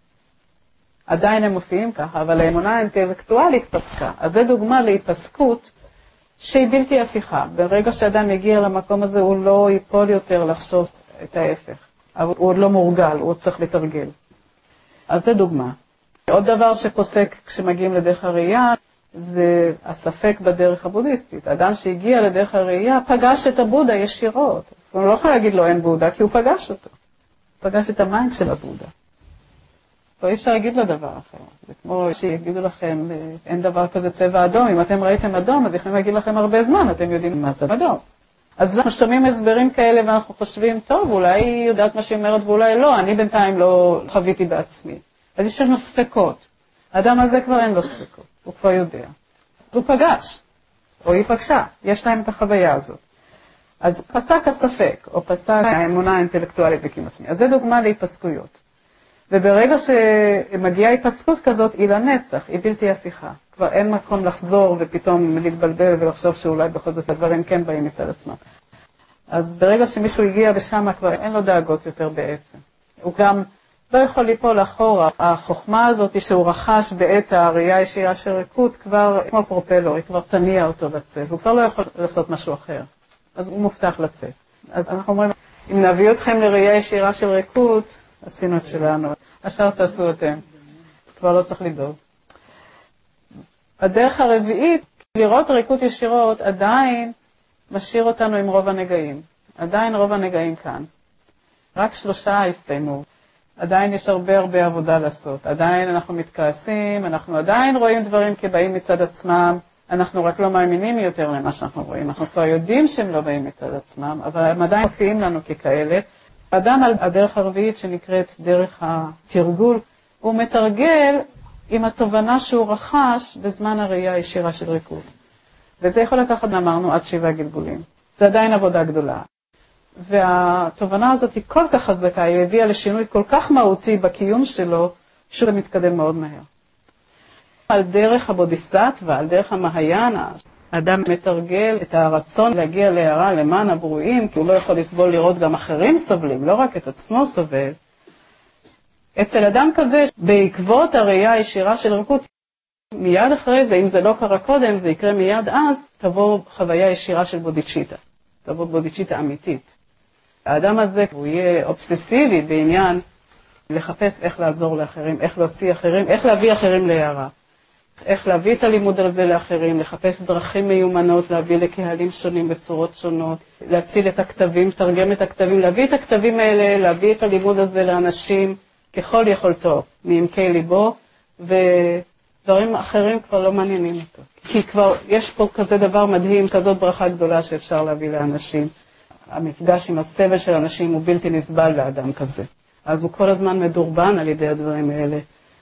S2: עדיין הם מופיעים ככה, אבל האמונה האינטלקטואלית פסקה. אז זה דוגמה להיפסקות שהיא בלתי הפיכה. ברגע שאדם יגיע למקום הזה, הוא לא ייפול יותר לחשוב את ההפך. אבל הוא עוד לא מורגל, הוא עוד צריך לתרגל. אז זה דוגמה. עוד דבר שפוסק כשמגיעים לדרך הראייה, זה הספק בדרך הבודהיסטית. אדם שהגיע לדרך הראייה פגש את הבודה ישירות. הוא לא יכול להגיד לו אין בודה, כי הוא פגש אותו. פגש את המיינד של הבודה. לא אפשר להגיד לו דבר אחר. זה כמו שיגידו לכם, אין דבר כזה צבע אדום. אם אתם ראיתם אדום, אז יכולים להגיד לכם הרבה זמן, אתם יודעים מה זה אדום. אז אנחנו שומעים הסברים כאלה ואנחנו חושבים, טוב, אולי היא יודעת מה שהיא אומרת ואולי לא, אני בינתיים לא חוויתי בעצמי. אז יש לנו ספקות. האדם הזה כבר אין לו ספקות, הוא כבר יודע. הוא פגש, או היא פגשה, יש להם את החוויה הזאת. אז פסק הספק, או פסק האמונה האינטלקטואלית בקיום עצמי. אז זה דוגמה להיפסקויות. וברגע שמגיעה היפסקות כזאת, היא לנצח, היא בלתי הפיכה. כבר אין מקום לחזור ופתאום להתבלבל ולחשוב שאולי בכל זאת הדברים כן באים מצד עצמם. אז ברגע שמישהו הגיע ושם כבר אין לו דאגות יותר בעצם. הוא גם לא יכול ליפול אחורה. החוכמה הזאת שהוא רכש בעת הראייה הישירה של ריקות כבר כמו פרופלור, היא כבר תניע אותו בצל. הוא כבר לא יכול לעשות משהו אחר. אז הוא מובטח לצאת. אז אנחנו אומרים, אם נביא אתכם לראייה ישירה של ריקות, עשינו את שלנו. השאר תעשו אתם. כבר לא צריך לדאוג. הדרך הרביעית, לראות ריקות ישירות, עדיין משאיר אותנו עם רוב הנגעים. עדיין רוב הנגעים כאן. רק 3 הסתיימו. עדיין יש הרבה עבודה לעשות. עדיין אנחנו מתכעסים, אנחנו עדיין רואים דברים כבאים מצד עצמם, אנחנו רק לא מאמינים יותר למה שאנחנו רואים. אנחנו כבר יודעים שהם לא באים מצד עצמם, אבל הם עדיין מופיעים לנו ככאלה. האדם על הדרך הרביעית שנקראת דרך התרגול, הוא מתרגל עם התובנה שהוא רכש בזמן הראייה הישירה של ריקות. וזה יכול לקחת, אמרנו, עד 7 גלגולים. זה עדיין עבודה גדולה. והתובנה הזאת היא כל כך חזקה, היא הביאה לשינוי כל כך מהותי בקיום שלו, שהוא מתקדם מאוד מהר. על דרך הבודיסטווה, על דרך המהיאנה, האדם מתרגל את הרצון להגיע להערה למען הברואים, כי הוא לא יכול לסבול לראות גם אחרים סובלים, לא רק את עצמו סובל. אצל אדם כזה, בעקבות הראייה הישירה של ריקות, מיד אחרי זה, אם זה לא קרה קודם, זה יקרה מיד אז, תבוא חוויה ישירה של בודיצ'יטה. תבוא בודיצ'יטה אמיתית. האדם הזה, הוא יהיה אובססיבי בעניין לחפש איך לעזור לאחרים, איך להוציא אחרים, איך להביא אחרים להערה. איך להביא את הלימוד הזה לאחרים, לחפש דרכים מיומנות, להביא לקהלים שונים בצורות שונות, להציל את הכתבים, תרגם את הכתבים, להביא את הכתבים האלה, להביא את הלימוד הזה לאנשים ככל יכולתו, מעמקי ליבו, ודברים אחרים כבר לא מעניינים אותו. כי כבר יש פה כזה דבר מדהים, כזאת ברכה גדולה שאפשר להביא לאנשים. המפגש עם הסבל של אנשים הוא בלתי נסבל לאדם כזה. אז הוא כל הזמן מדורבן על ידי הדברים האלה.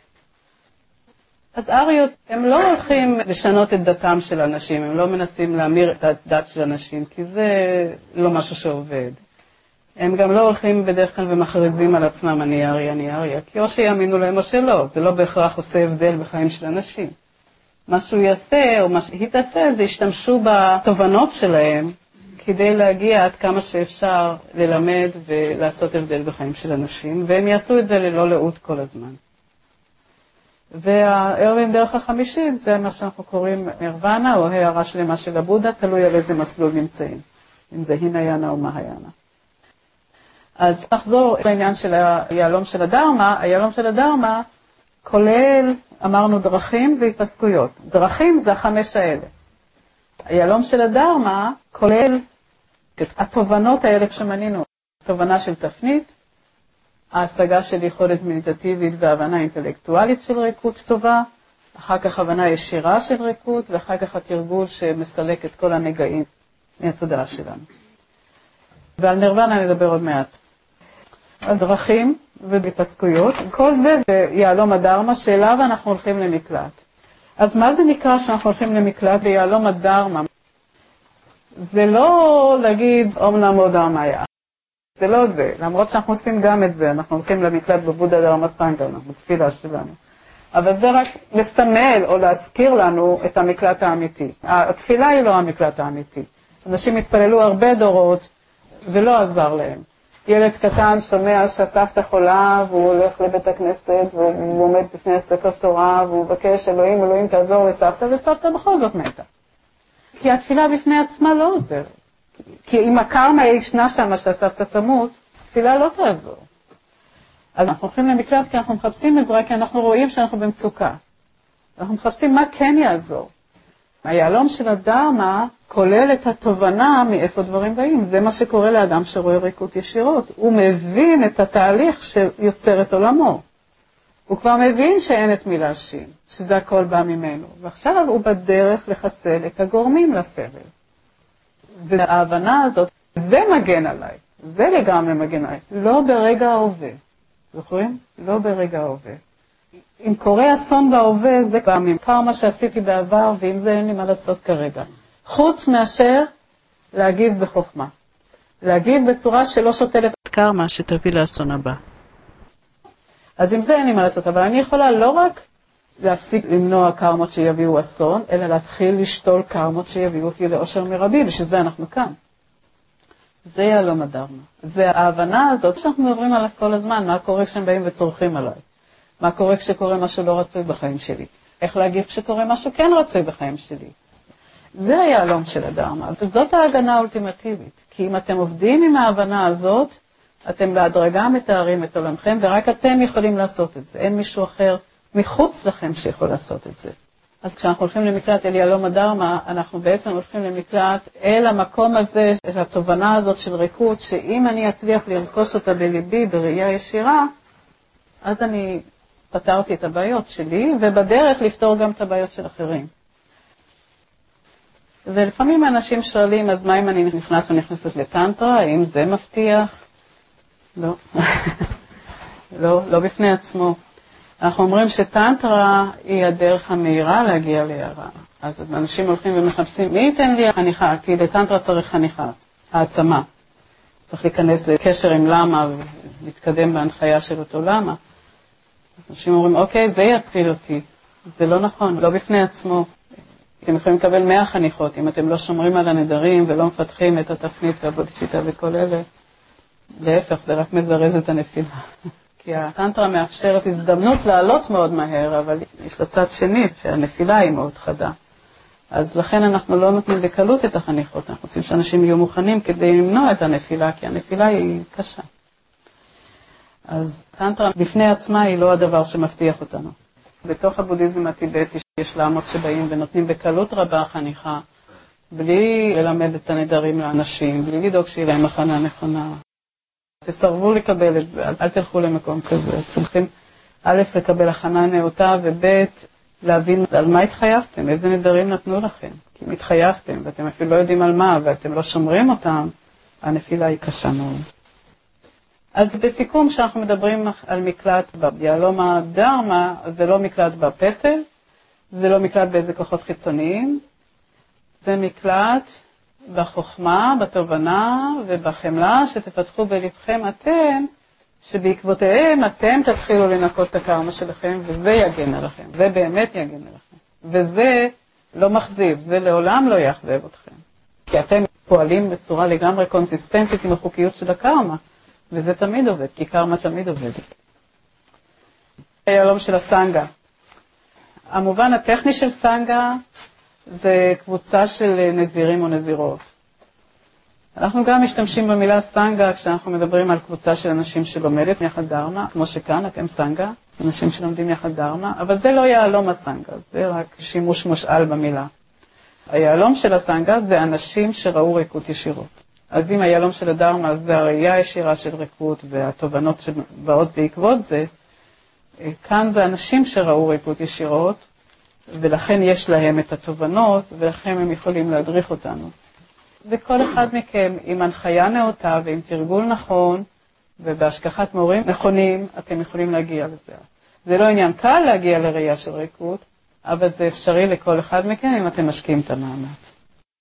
S2: אז אריות, הם לא הולכים לשנות את דתם של אנשים, הם לא מנסים להמיר את הדת של אנשים, כי זה לא משהו שעובד. הם גם לא הולכים בדרך כלל ומכריזים על עצמם, אני אריה, כי או שיאמינו להם או שלא, זה לא בהכרח עושה הבדל בחיים של אנשים. מה שהוא יעשה, או מה שהיא תעשה, זה ישתמשו בתובנות שלהם, כדי להגיע עד כמה שאפשר ללמד ולעשות הבדל בחיים של אנשים, והם יעשו את זה ללא לאות כל הזמן. והערבים דרך החמישית זה מה שאנחנו קוראים נירוונה או הערה שלמה של הבודה, תלוי על איזה מסלול נמצאים, אם זה הינאיינה או מהיאנה. אז נחזור לעניין של היהלום של הדרמה. היהלום של הדרמה כולל, אמרנו, דרכים והתפסקויות. דרכים זה 5 האלה. היהלום של הדרמה כולל את התובנות האלה שמנינו, תובנה של תפנית, ההשגה של יכולת מדיטטיבית והבנה אינטלקטואלית של ריקות טובה, אחר כך הבנה ישירה של ריקות, ואחר כך התרגול שמסלק את כל הנגעים מהתודעה שלנו. ועל נירוונה נדבר עוד מעט. אז דרכים והתפסקויות, כל זה ביהלום הדרמה שאליו אנחנו הולכים למקלט. אז מה זה נקרא שאנחנו הולכים למקלט ביהלום הדרמה? זה לא להגיד אומנם עוד דרמיה. זה לא זה, למרות שאנחנו עושים גם את זה, אנחנו הולכים למקלט בבודה דרמה סטנגה, אנחנו תפילה שלנו. אבל זה רק מסמל או להזכיר לנו את המקלט האמיתי. התפילה היא לא המקלט האמיתי. אנשים התפללו הרבה דורות ולא עזר להם. ילד קטן שומע שהסבתא חולה והוא הולך לבית הכנסת והוא עומד בפני הספר תורה והוא מבקש אלוהים תעזור לסבתא, וסבתא בכל זאת מתה. כי התפילה בפני עצמה לא עוזרת. כי אם הקרמה ישנה שם שהסבתא תמות, תפילה לא תעזור. אז אנחנו הולכים למקלט כי אנחנו מחפשים עזרה, כי אנחנו רואים שאנחנו במצוקה. אנחנו מחפשים מה כן יעזור. היהלום של הדרמה כולל את התובנה מאיפה דברים באים. זה מה שקורה לאדם שרואה ריקות ישירות. הוא מבין את התהליך שיוצר את עולמו. הוא כבר מבין שאין את מי להאשים, שזה הכל בא ממנו. ועכשיו הוא בדרך לחסל את הגורמים לסבל. וההבנה הזאת, זה מגן עליי. זה לגמרי מגן עליי. לא ברגע ההווה. זוכרים? לא ברגע ההווה. אם קורה אסון בהווה, זה בא מקרמה שעשיתי בעבר, ועם זה אין לי מה לעשות כרגע. חוץ מאשר להגיב בחוכמה. להגיב בצורה שלא שותלת קרמה שתביא לאסון הבא. אז עם זה אין לי מה לעשות, אבל אני יכולה לא רק להפסיק למנוע קרמות שיביאו אסון, אלא להתחיל לשתול קרמות שיביאו אותי לאושר מרבי, בשביל זה אנחנו כאן. זה יהלום הדרמה. זה ההבנה הזאת שאנחנו מדברים עליו כל הזמן, מה קורה כשהם באים וצורכים עליי. מה קורה כשקורה משהו לא רצוי בחיים שלי. איך להגיב כשקורה משהו כן רצוי בחיים שלי. זה היהלום של הדרמה, וזאת ההגנה האולטימטיבית. כי אם אתם עובדים עם ההבנה הזאת, אתם בהדרגה מתארים את עולמכם, ורק אתם יכולים לעשות את זה. אין מישהו אחר מחוץ לכם שיכול לעשות את זה. אז כשאנחנו הולכים למקלט אל יהלום הדרמה, אנחנו בעצם הולכים למקלט אל המקום הזה, אל התובנה הזאת של ריקות, שאם אני אצליח לרכוש אותה בליבי, בראייה ישירה, אז אני פתרתי את הבעיות שלי, ובדרך לפתור גם את הבעיות של אחרים. ולפעמים האנשים שואלים, אז מה אם אני נכנס או נכנסת לטנטרה? האם זה מבטיח? לא. לא בפני עצמו. אנחנו אומרים שטנטרה היא הדרך המהירה להגיע להערה. אז אנשים הולכים ומחפשים, מי ייתן לי חניכה? כי לטנטרה צריך חניכה, העצמה. צריך להיכנס לקשר עם למה ולהתקדם בהנחיה של אותו למה. אנשים אומרים, אוקיי, זה יציל אותי. זה לא נכון, לא בפני עצמו. אתם יכולים לקבל 100 חניכות, אם אתם לא שומרים על הנדרים ולא מפתחים את התפנית והבודיצ'יטה וכל אלה. להפך, זה רק מזרז את הנפילה. כי הטנטרה מאפשרת הזדמנות לעלות מאוד מהר, אבל יש לצד שני שהנפילה היא מאוד חדה. אז לכן אנחנו לא נותנים בקלות את החניכות, אנחנו רוצים שאנשים יהיו מוכנים כדי למנוע את הנפילה, כי הנפילה היא קשה. אז טנטרה בפני עצמה היא לא הדבר שמבטיח אותנו. בתוך הבודהיזם הטיבטי יש לעמות שבאים ונותנים בקלות רבה חניכה, בלי ללמד את הנדרים לאנשים, בלי לדאוג שיהיה להם הכנה נכונה. תסרבו לקבל את זה, אל תלכו למקום כזה. צריכים א', לקבל הכנה נאותה, וב', להבין על מה התחייבתם, איזה נדרים נתנו לכם. כי אם התחייבתם ואתם אפילו לא יודעים על מה, ואתם לא שומרים אותם, הנפילה היא קשה מאוד. אז בסיכום, כשאנחנו מדברים על מקלט ביהלום הדרמה, זה לא מקלט בפסל, זה לא מקלט באיזה כוחות חיצוניים, זה מקלט בחוכמה, בתובנה ובחמלה שתפתחו בלבכם אתם, שבעקבותיהם אתם תתחילו לנקות את הקרמה שלכם, וזה יגן עליכם, זה באמת יגן עליכם. וזה לא מחזיב, זה לעולם לא יחזב אתכם. כי אתם פועלים בצורה לגמרי קונסיסטנטית עם החוקיות של הקרמה, וזה תמיד עובד, כי קרמה תמיד עובדת. היהלום של הסנגה. המובן הטכני של סנגה זה קבוצה של נזירים או נזירות. אנחנו גם משתמשים במילה סנגה כשאנחנו מדברים על קבוצה של אנשים שלומדת יחד דרמה, כמו שכאן אתם סנגה, אנשים שלומדים יחד דרמה, אבל זה לא יהלום הסנגה, זה רק שימוש מושאל במילה. היהלום של הסנגה זה אנשים שראו ריקות ישירות. אז אם היהלום של הדרמה זה הראייה הישירה של ריקות והתובנות שבאות בעקבות זה, כאן זה אנשים שראו ריקות ישירות, ולכן יש להם את התובנות, ולכן הם יכולים להדריך אותנו. וכל אחד מכם, עם הנחיה נאותה ועם תרגול נכון, ובהשגחת מורים נכונים, אתם יכולים להגיע לזה. זה לא עניין קל להגיע לראייה של ריקות, אבל זה אפשרי לכל אחד מכם אם אתם משקיעים את המאמץ.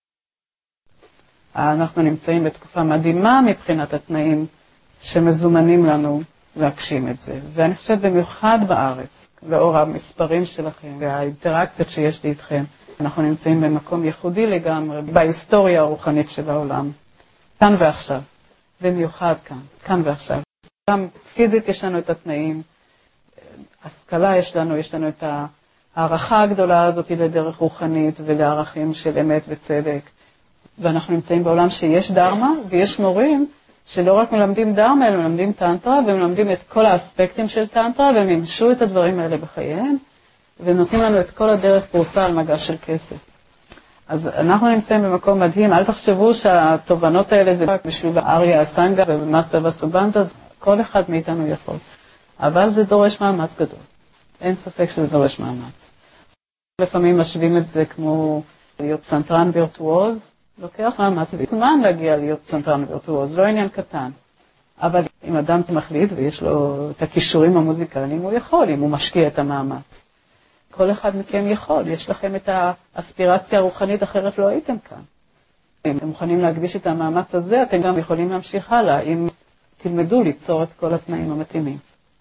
S2: אנחנו נמצאים בתקופה מדהימה מבחינת התנאים שמזומנים לנו להגשים את זה. ואני חושבת במיוחד בארץ, לאור המספרים שלכם והאינטראקציות שיש לי איתכם, אנחנו נמצאים במקום ייחודי לגמרי בהיסטוריה הרוחנית של העולם. כאן ועכשיו, במיוחד כאן ועכשיו. גם פיזית יש לנו את התנאים, השכלה יש לנו את הערכה הגדולה הזאת לדרך רוחנית ולערכים של אמת וצדק. ואנחנו נמצאים בעולם שיש דרמה ויש מורים שלא רק מלמדים דרמה, אלא מלמדים טנטרה, ומלמדים את כל האספקטים של טנטרה, והם ימשו את הדברים האלה בחייהם, ונותנים לנו את כל הדרך פרוסה על מגש של כסף. אז אנחנו נמצאים במקום מדהים, אל תחשבו שהתובנות האלה זה רק בשביל אריה הסנגה ובמאסטר וסובנטה, כל אחד מאיתנו יכול. אבל זה דורש מאמץ גדול. אין ספק שזה דורש מאמץ. לפעמים משווים את זה כמו להיות פסנתרן וירטואוז, לוקח מאמץ זמן להגיע להיות פסנתרן וירטואוז, לא עניין קטן. אבל אם אדם מחליט ויש לו את הכישורים המוזיקליים, הוא יכול, אם הוא משקיע את המאמץ. כל אחד מכם יכול, יש לכם את האספירציה הרוחנית, אחרת לא הייתם כאן. אם אתם מוכנים להקדיש את המאמץ הזה, אתם גם יכולים להמשיך הלאה, אם תלמדו ליצור את כל התנאים המתאימים.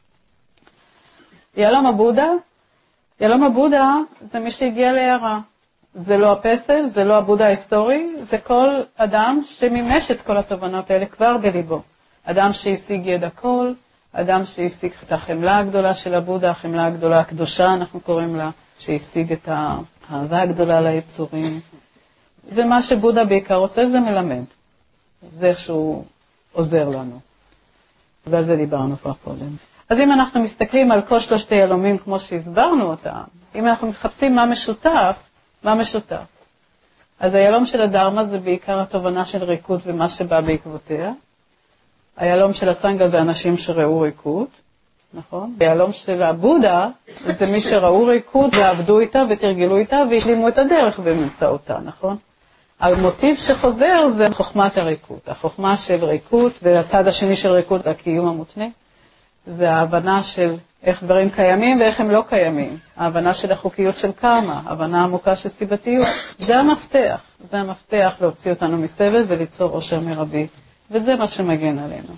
S2: יהלום הבודה. יהלום הבודה זה מי שהגיע להערה. זה לא הפסל, זה לא הבודה ההיסטורי, זה כל אדם שמימש את כל התובנות האלה כבר בליבו. אדם שהשיג ידע כל, אדם שהשיג את החמלה הגדולה של הבודה, החמלה הגדולה הקדושה, אנחנו קוראים לה, שהשיג את האהבה הגדולה ליצורים. ומה שבודה בעיקר עושה זה מלמד. זה איכשהו עוזר לנו. ועל זה דיברנו כבר קודם. אז אם אנחנו מסתכלים על כל שלושת היהלומים כמו שהסברנו אותם, אם אנחנו מחפשים מה משותף? אז היהלום של הדרמה זה בעיקר התובנה של ריקות ומה שבא בעקבותיה. היהלום של הסנגה זה אנשים שראו ריקות, נכון? היהלום של הבודה זה מי שראו ריקות ועבדו איתה ותרגלו איתה והשלימו את הדרך באמצעותה, נכון? המוטיב שחוזר זה חוכמת הריקות. החוכמה של ריקות, והצד השני של ריקות זה הקיום המותנה. זה ההבנה של איך דברים קיימים ואיך הם לא קיימים. ההבנה של החוקיות של קרמה, ההבנה עמוקה של סיבתיות. זה המפתח. זה המפתח להוציא אותנו מסבל וליצור עושר מרבי. וזה מה שמגן עלינו.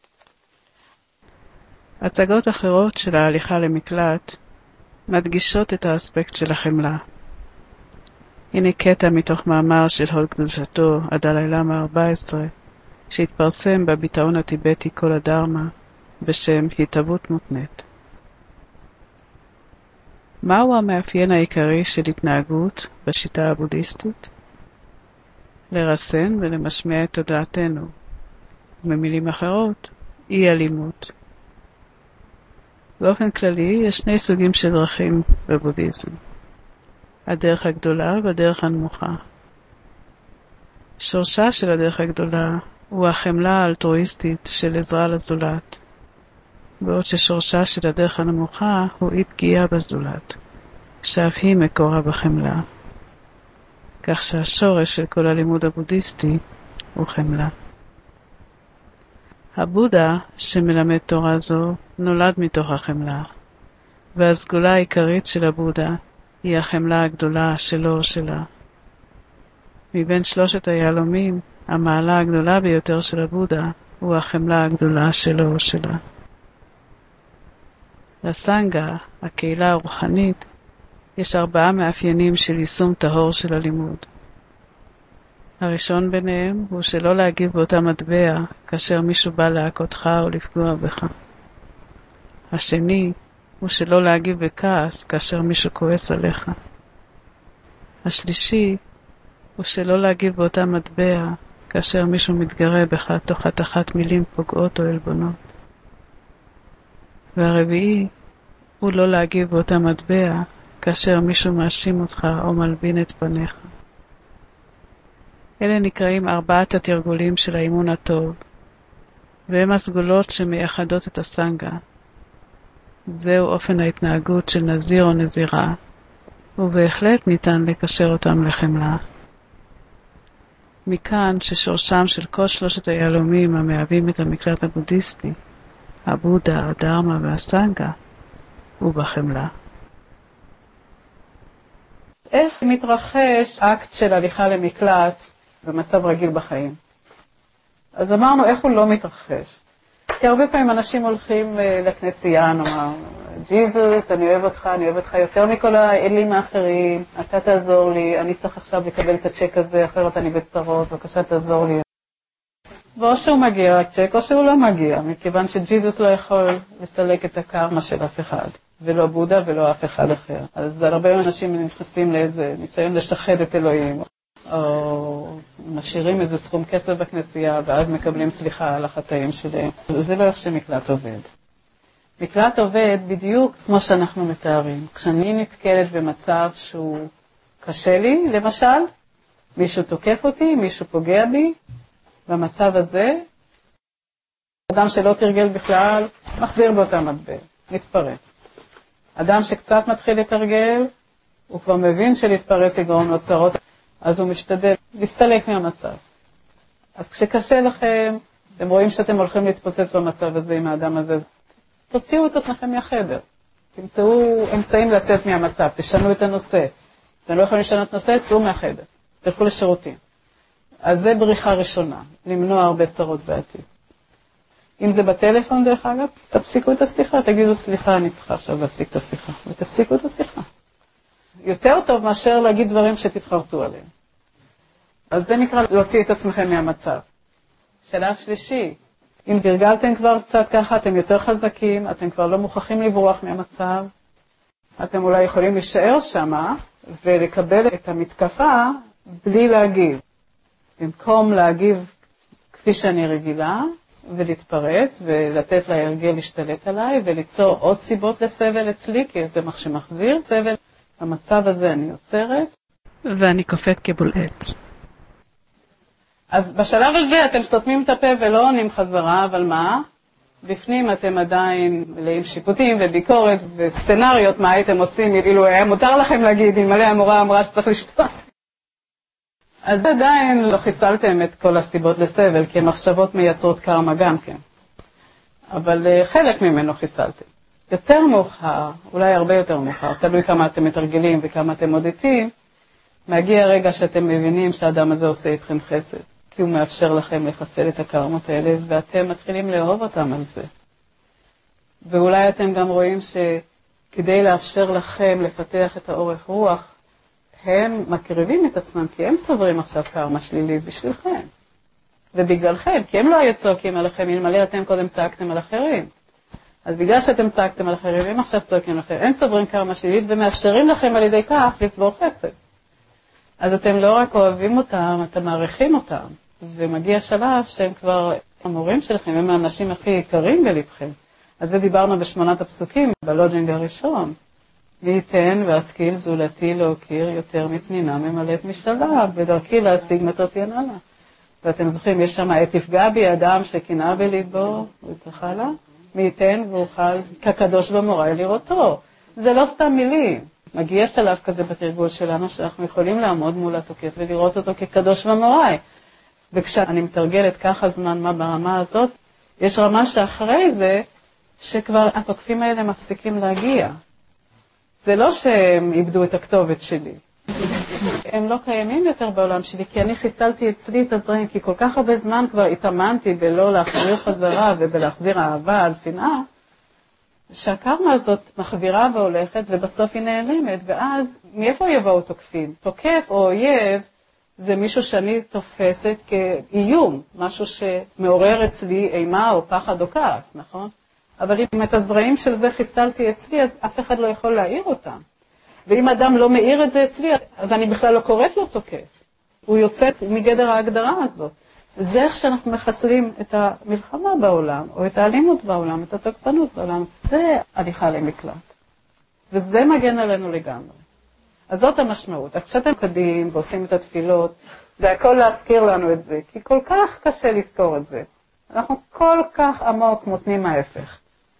S3: הצגות אחרות של ההליכה למקלט מדגישות את האספקט של החמלה. הנה קטע מתוך מאמר של הוד קדושתו, הדלאי לאמה 14, שהתפרסם בביטאון הטיבטי כל הדרמה, בשם התהוות מותנית. מהו המאפיין העיקרי של התנהגות בשיטה הבודהיסטית? לרסן ולמשמיע את תודעתנו. במילים אחרות, אי אלימות. באופן כללי, יש שני סוגים של דרכים בבודהיזם. הדרך הגדולה והדרך הנמוכה. שורשה של הדרך הגדולה הוא החמלה האלטרואיסטית של עזרה לזולת, בעוד ששורשה של הדרך הנמוכה הוא אי פגיעה בזולת, שאף היא מקורה בחמלה. כך שהשורש של כל הלימוד הבודהיסטי הוא חמלה. הבודה שמלמד תורה זו נולד מתוך החמלה, והסגולה העיקרית של הבודה היא החמלה הגדולה שלו או שלה. מבין שלושת היהלומים, המעלה הגדולה ביותר של הבודה הוא החמלה הגדולה שלו או שלה. לסנגה, הקהילה הרוחנית, יש 4 מאפיינים של יישום טהור של הלימוד. הראשון ביניהם הוא שלא להגיב באותה מטבע כאשר מישהו בא להכותך או לפגוע בך. השני הוא שלא להגיב בכעס כאשר מישהו כועס עליך. השלישי הוא שלא להגיב באותה מטבע כאשר מישהו מתגרה בך תוך התחת מילים פוגעות או עלבונות. והרביעי הוא לא להגיב באותה מטבע כאשר מישהו מאשים אותך או מלבין את פניך. אלה נקראים 4 התרגולים של האימון הטוב, והם הסגולות שמייחדות את הסנגה. זהו אופן ההתנהגות של נזיר או נזירה, ובהחלט ניתן לקשר אותם לחמלה. מכאן ששורשם של כל שלושת היהלומים המהווים את המקלט הבודהיסטי, הבודה, הדרמה והסנגה, הוא בחמלה.
S2: איך מתרחש אקט של הליכה למקלט במצב רגיל בחיים? אז אמרנו איך הוא לא מתרחש. כי הרבה פעמים אנשים הולכים לכנסייה, נאמר, ג'יזוס, אני אוהב אותך יותר מכל האלים האחרים, אתה תעזור לי, אני צריך עכשיו לקבל את הצ'ק הזה, אחרת אני בצרות, בבקשה תעזור לי. ואו שהוא מגיע הצ'ק או שהוא לא מגיע, מכיוון שג'יזוס לא יכול לסלק את הקרמה של אף אחד, ולא בודה ולא אף אחד אחר. אז הרבה אנשים נכנסים לאיזה ניסיון לשחד את אלוהים, או משאירים איזה סכום כסף בכנסייה, ואז מקבלים סליחה על החטאים שלהם. זה לא איך שמקלט עובד. מקלט עובד בדיוק כמו שאנחנו מתארים. כשאני נתקלת במצב שהוא קשה לי, למשל, מישהו תוקף אותי, מישהו פוגע בי, במצב הזה, אדם שלא תרגל בכלל, מחזיר באותה מטבע, מתפרץ. אדם שקצת מתחיל לתרגל, הוא כבר מבין שלהתפרץ יגרום לו צרות, אז הוא משתדל להסתלק מהמצב. אז כשקשה לכם, אתם רואים שאתם הולכים להתפוצץ במצב הזה עם האדם הזה, תוציאו את עצמכם מהחדר. תמצאו אמצעים לצאת מהמצב, תשנו את הנושא. אתם לא יכולים לשנות נושא, צאו מהחדר. תלכו לשירותים. אז זה בריחה ראשונה, למנוע הרבה צרות בעתיד. אם זה בטלפון דרך אגב, תפסיקו את השיחה, תגידו סליחה, אני צריכה עכשיו להפסיק את השיחה, ותפסיקו את השיחה. יותר טוב מאשר להגיד דברים שתתחרטו עליהם. אז זה נקרא להוציא את עצמכם מהמצב. שלב שלישי, אם תרגלתם כבר קצת ככה, אתם יותר חזקים, אתם כבר לא מוכרחים לברוח מהמצב, אתם אולי יכולים להישאר שמה ולקבל את המתקפה בלי להגיב. במקום להגיב כפי שאני רגילה, ולהתפרץ, ולתת להרגל להשתלט עליי, וליצור עוד סיבות לסבל אצלי, כי זה מה שמחזיר סבל. במצב הזה אני יוצרת.
S3: ואני קופאת כבול עץ.
S2: אז בשלב הזה אתם סותמים את הפה ולא עונים חזרה, אבל מה? בפנים אתם עדיין מלאים שיפוטים וביקורת וסצנריות, מה הייתם עושים, אילו היה מותר לכם להגיד, אלמלא המורה אמרה שצריך לשתות. אז עדיין לא חיסלתם את כל הסיבות לסבל, כי המחשבות מייצרות קרמה גם כן. אבל חלק ממנו חיסלתם. יותר מאוחר, אולי הרבה יותר מאוחר, תלוי כמה אתם מתרגלים וכמה אתם מודדים, מגיע הרגע שאתם מבינים שהאדם הזה עושה איתכם חסד, כי הוא מאפשר לכם לחסל את הקרמות האלה, ואתם מתחילים לאהוב אותם על זה. ואולי אתם גם רואים שכדי לאפשר לכם לפתח את האורך רוח, הם מקריבים את עצמם, כי הם צוברים עכשיו קרמה שלילי בשבילכם. ובגללכם, כי הם לא היו צועקים עליכם, אלמלא אתם קודם צעקתם על אחרים. אז בגלל שאתם צעקתם על אחרים, הם עכשיו צועקים לכם, הם צוברים קרמה שלילית ומאפשרים לכם על ידי כך לצבור חסד. אז אתם לא רק אוהבים אותם, אתם מעריכים אותם. ומגיע שלב שהם כבר המורים שלכם, הם האנשים הכי יקרים בלבכם. אז זה דיברנו בשמונת הפסוקים, בלוג'ינג הראשון. מי ייתן והשכיל זולתי להוקיר יותר מפנינה ממלאת משאלה, בדרכי להשיג מטות ינהלה. ואתם זוכרים, יש שם את תפגע בי אדם שקנאה בליבו, וכך הלאה. מי ייתן ואוכל כקדוש במוראי לראותו. זה לא סתם מילים. מגיע שלב כזה בתרגול שלנו, שאנחנו יכולים לעמוד מול התוקף ולראות אותו כקדוש במוראי. וכשאני מתרגלת ככה זמן מה ברמה הזאת, יש רמה שאחרי זה, שכבר התוקפים האלה מפסיקים להגיע. זה לא שהם איבדו את הכתובת שלי. הם לא קיימים יותר בעולם שלי, כי אני חיסלתי אצלי את הזרעים, כי כל כך הרבה זמן כבר התאמנתי בלא להחזיר חזרה ובלהחזיר אהבה על שנאה, שהקרמה הזאת מחבירה והולכת ובסוף היא נעלמת, ואז מאיפה יבואו תוקפים? תוקף או אויב זה מישהו שאני תופסת כאיום, משהו שמעורר אצלי אימה או פחד או כעס, נכון? אבל אם את הזרעים של זה חיסלתי אצלי, אז אף אחד לא יכול להעיר אותם. ואם אדם לא מאיר את זה אצלי, אז אני בכלל לא קוראת לו תוקף. הוא יוצא מגדר ההגדרה הזאת. זה איך שאנחנו מחסלים את המלחמה בעולם, או את האלימות בעולם, את התוקפנות בעולם. זה הליכה למקלט. וזה מגן עלינו לגמרי. אז זאת המשמעות. כשאתם קדים ועושים את התפילות, זה הכל להזכיר לנו את זה, כי כל כך קשה לזכור את זה. אנחנו כל כך עמוק מותנים ההפך.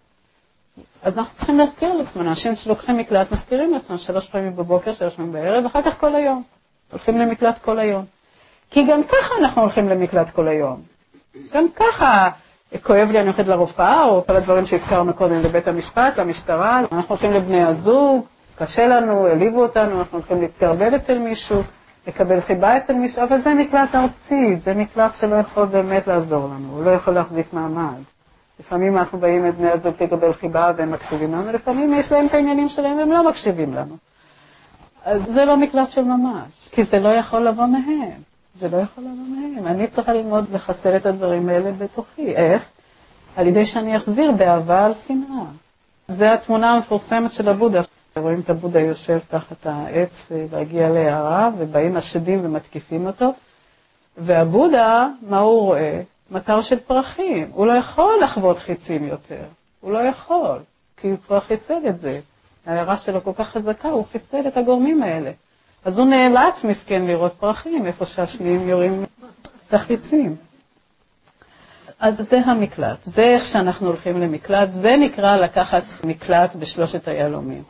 S2: אז אנחנו צריכים להזכיר לעצמנו. אנשים שלוקחים מקלט מזכירים לעצמנו 3 פעמים בבוקר, 3 פעמים בערב, ואחר כך כל היום. הולכים למקלט כל היום. כי גם ככה אנחנו הולכים למקלט כל היום. גם ככה כואב לי, אני הולכת לרופאה, או כל הדברים שהזכרנו קודם לבית המשפט, למשטרה. אנחנו הולכים לבני הזוג, קשה לנו, העליבו אותנו, אנחנו הולכים להתקרבל אצל מישהו, לקבל חיבה אצל מישהו, אבל זה מקלט ארצי, זה מקלט שלא יכול באמת לעזור לנו, הוא לא יכול להחזיק מעמד. לפעמים אנחנו באים את בני הזוג לקבל חיבה והם מקשיבים לנו, לפעמים יש להם את העניינים שלהם והם לא מקשיבים לנו. אז זה לא מקלט של ממש, כי זה לא יכול לבוא מהם. זה לא יכול לבוא מהם. אני צריכה ללמוד לחסל את הדברים האלה בתוכי. איך? על ידי שאני אחזיר באהבה על שנאה. זה התמונה המפורסמת של הבודה. רואים את הבודה יושב תחת העץ להגיע להערה, ובאים השדים ומתקיפים אותו. והבודה, מה הוא רואה? מטר של פרחים. הוא לא יכול לחוות חיצים יותר. הוא לא יכול, כי הוא כבר חיסל את זה. ההערה שלו כל כך חזקה, הוא חיסל את הגורמים האלה. אז הוא נאלץ מסכן לראות פרחים, איפה שהשניים יורים את החיצים. אז זה המקלט. זה איך שאנחנו הולכים למקלט. זה נקרא לקחת מקלט בשלושת היהלומים.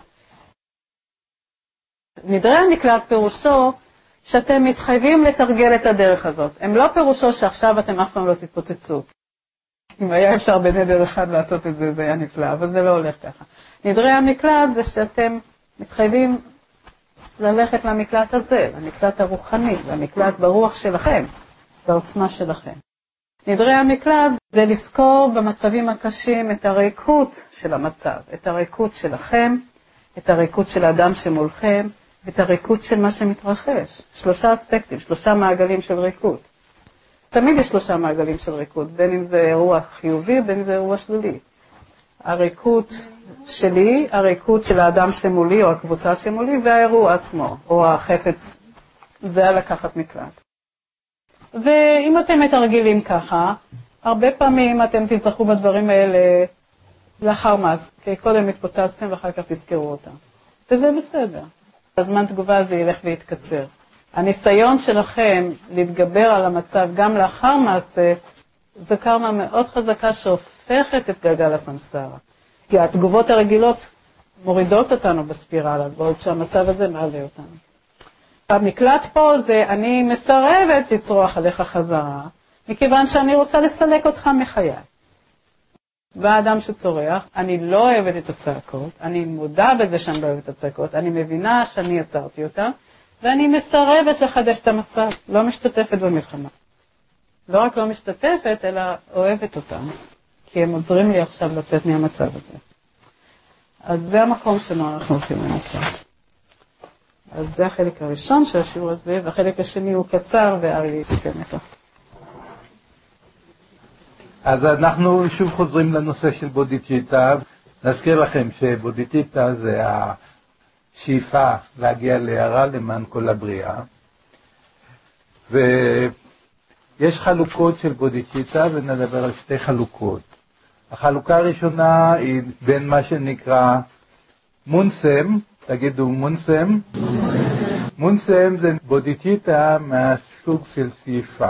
S2: נדרי המקלט פירושו שאתם מתחייבים לתרגל את הדרך הזאת. הם לא פירושו שעכשיו אתם אף פעם לא תתפוצצו. אם היה אפשר בנדר אחד לעשות את זה, זה היה נפלא, אבל זה לא הולך ככה. נדרי המקלט זה שאתם מתחייבים ללכת למקלט הזה, למקלט הרוחני, למקלט ברוח שלכם, בעוצמה שלכם. נדרי המקלט זה לזכור במצבים הקשים את הריקות של המצב, את הריקות שלכם, את הריקות של האדם שמולכם, ואת הריקות של מה שמתרחש. 3 אספקטים, 3 מעגלים של ריקות. תמיד יש 3 מעגלים של ריקות, בין אם זה אירוע חיובי, בין אם זה אירוע שלילי. הריקות שלי, הריקות של האדם שמולי או הקבוצה שמולי, והאירוע עצמו, או החפץ זה על לקחת מקלט. ואם אתם מתרגלים ככה, הרבה פעמים אתם תזכרו בדברים האלה לאחר מעש, כי קודם התפוצצתם ואחר כך תזכרו אותם. וזה בסדר. הזמן תגובה הזה ילך ויתקצר. הניסיון שלכם להתגבר על המצב גם לאחר מעשה, זה קרמה מאוד חזקה שהופכת את גלגל הסמסרה. כי התגובות הרגילות מורידות אותנו בספירלה, בעוד שהמצב הזה מעלה אותנו. המקלט פה זה אני מסרבת לצרוח עליך חזרה, מכיוון שאני רוצה לסלק אותך מחיי. והאדם שצורח, אני לא אוהבת את הצעקות, אני מודה בזה שאני לא אוהבת את הצעקות, אני מבינה שאני יצרתי אותה, ואני מסרבת לחדש את המצב, לא משתתפת במלחמה. לא רק לא משתתפת, אלא אוהבת אותם, כי הם עוזרים לי עכשיו לצאת מהמצב הזה. אז זה המקום שלנו אנחנו הולכים למקלט. אז זה החלק הראשון של השיעור הזה, והחלק השני הוא קצר, וארי יתקן אותו.
S4: אז אנחנו שוב חוזרים לנושא של בודיצ'יטה. נזכיר לכם שבודיצ'יטה זה השאיפה להגיע להערה למען כל הבריאה. ויש חלוקות של בודיצ'יטה, ונדבר על שתי חלוקות. החלוקה הראשונה היא בין מה שנקרא מונסם, תגידו מונסם. מונסם זה בודיצ'יטה מהסוג של שאיפה.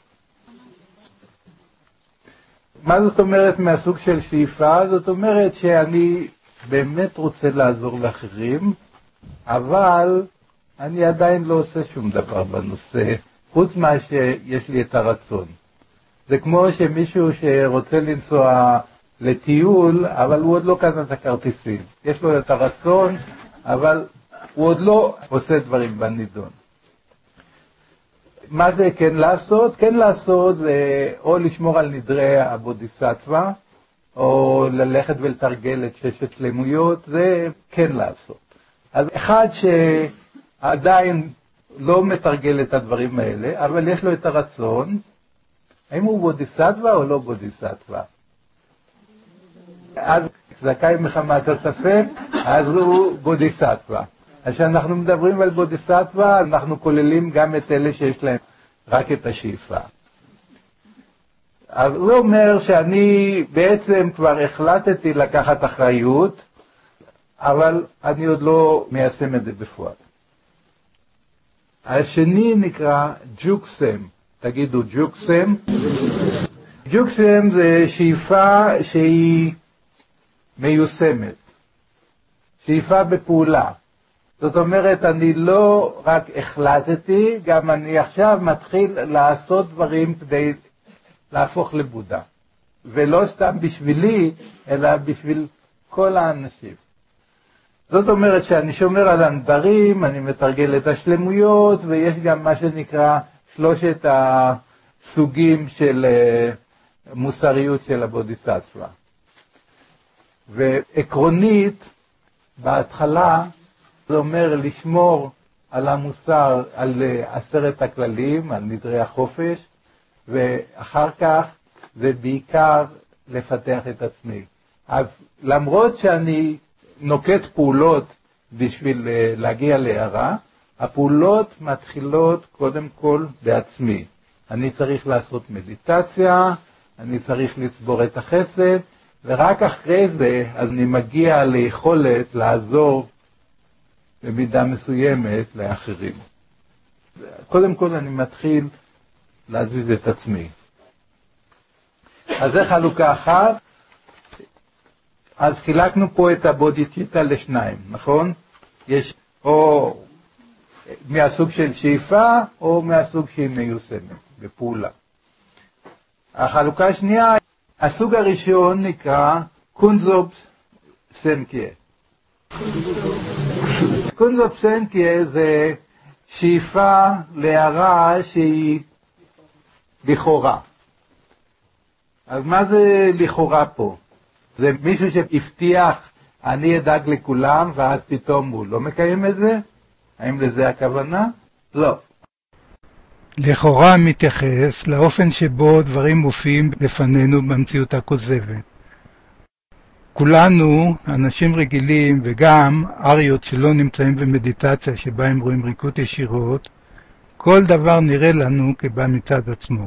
S4: מה זאת אומרת מהסוג של שאיפה? זאת אומרת שאני באמת רוצה לעזור לאחרים, אבל אני עדיין לא עושה שום דבר בנושא, חוץ מה שיש לי את הרצון. זה כמו שמישהו שרוצה לנסוע לטיול, אבל הוא עוד לא קנה את הכרטיסים. יש לו את הרצון, אבל הוא עוד לא עושה דברים בנידון. מה זה כן לעשות? כן לעשות זה או לשמור על נדרי הבודיסטווה, או ללכת ולתרגל את 6 שלמויות, זה כן לעשות. אז אחד שעדיין לא מתרגל את הדברים האלה, אבל יש לו את הרצון, האם הוא בודיסטווה או לא בודיסטווה? אז זכאי מחמת הספק, אז הוא בודיסטווה. אז כשאנחנו מדברים על בודיסטווה, אנחנו כוללים גם את אלה שיש להם רק את השאיפה. אז זה אומר שאני בעצם כבר החלטתי לקחת אחריות, אבל אני עוד לא מיישם את זה בפועל. השני נקרא ג'וקסם. תגידו ג'וקסם. ג'וקסם זה שאיפה שהיא מיושמת. שאיפה בפעולה. זאת אומרת, אני לא רק החלטתי, גם אני עכשיו מתחיל לעשות דברים כדי להפוך לבודה. ולא סתם בשבילי, אלא בשביל כל האנשים. זאת אומרת שאני שומר על הנדרים, אני מתרגל את השלמויות, ויש גם מה שנקרא 3 הסוגים של מוסריות של הבודיסטווה. ועקרונית, בהתחלה, זה אומר לשמור על המוסר, על 10 הכללים, על נדרי החופש, ואחר כך זה בעיקר לפתח את עצמי. אז למרות שאני נוקט פעולות בשביל להגיע להערה, הפעולות מתחילות קודם כל בעצמי. אני צריך לעשות מדיטציה, אני צריך לצבור את החסד, ורק אחרי זה אז אני מגיע ליכולת לעזור במידה מסוימת לאחרים. קודם כל אני מתחיל להזיז את עצמי. אז זה חלוקה אחת. אז חילקנו פה את הבודיצ'יטה לשניים, נכון? יש או מהסוג של שאיפה או מהסוג שהיא מיושמת בפעולה. החלוקה השנייה, הסוג הראשון נקרא קונזופ סנקיה. קונזופ סנקיה זה שאיפה להערה שהיא לכאורה. אז מה זה לכאורה פה? זה מישהו שהבטיח אני אדאג לכולם ואז פתאום הוא לא מקיים את זה? האם לזה הכוונה? לא.
S5: לכאורה מתייחס לאופן שבו דברים מופיעים לפנינו במציאות הכוזבת. כולנו, אנשים רגילים וגם אריות שלא נמצאים במדיטציה שבה הם רואים ריקות ישירות, כל דבר נראה לנו כבא מצד עצמו.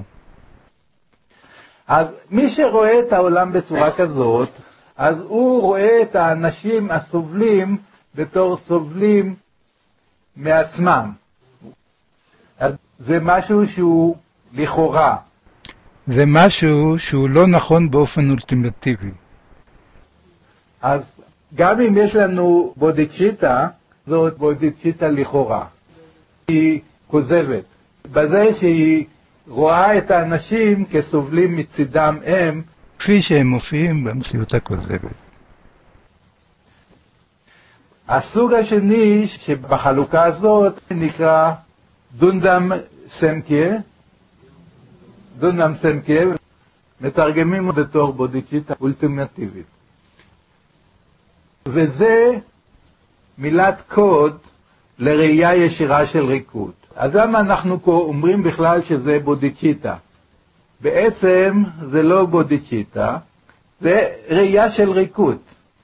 S4: אז מי שרואה את העולם בצורה כזאת, אז הוא רואה את האנשים הסובלים בתור סובלים מעצמם. אז זה משהו שהוא לכאורה.
S5: זה משהו שהוא לא נכון באופן אולטימטיבי.
S4: אז גם אם יש לנו בודיצ'יטה, זאת בודיצ'יטה לכאורה. היא כוזבת. בזה שהיא רואה את האנשים כסובלים מצידם הם,
S5: כפי שהם מופיעים במציאות הכוזבת.
S4: הסוג השני שבחלוקה הזאת נקרא דונדם סמקיה. דונדם סמקיה, מתרגמים בתור בודיצ'יטה אולטימטיבית. וזה מילת קוד לראייה ישירה של ריקות. אז למה אנחנו אומרים בכלל שזה בודיצ'יטה? בעצם זה לא בודיצ'יטה, זה ראייה של ריקות.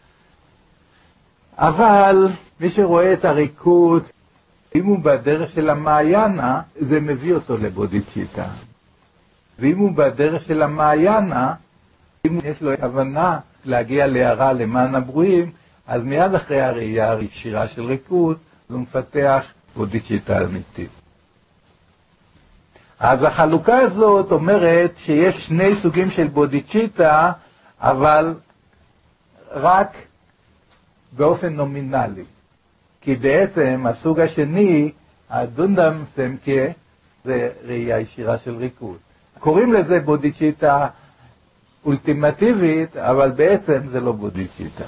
S4: אבל מי שרואה את הריקות, אם הוא בדרך של המעיינה, זה מביא אותו לבודיצ'יטה. ואם הוא בדרך של המעיינה, אם יש לו הבנה להגיע להערה למען הברואים, אז מיד אחרי הראייה הישירה של ריקות, הוא מפתח בודיצ'יטה אמיתית. אז החלוקה הזאת אומרת שיש שני סוגים של בודיצ'יטה, אבל רק באופן נומינלי. כי בעצם הסוג השני, הדונדם סמקה, זה ראייה ישירה של ריקות. קוראים לזה בודיצ'יטה אולטימטיבית, אבל בעצם זה לא בודיצ'יטה.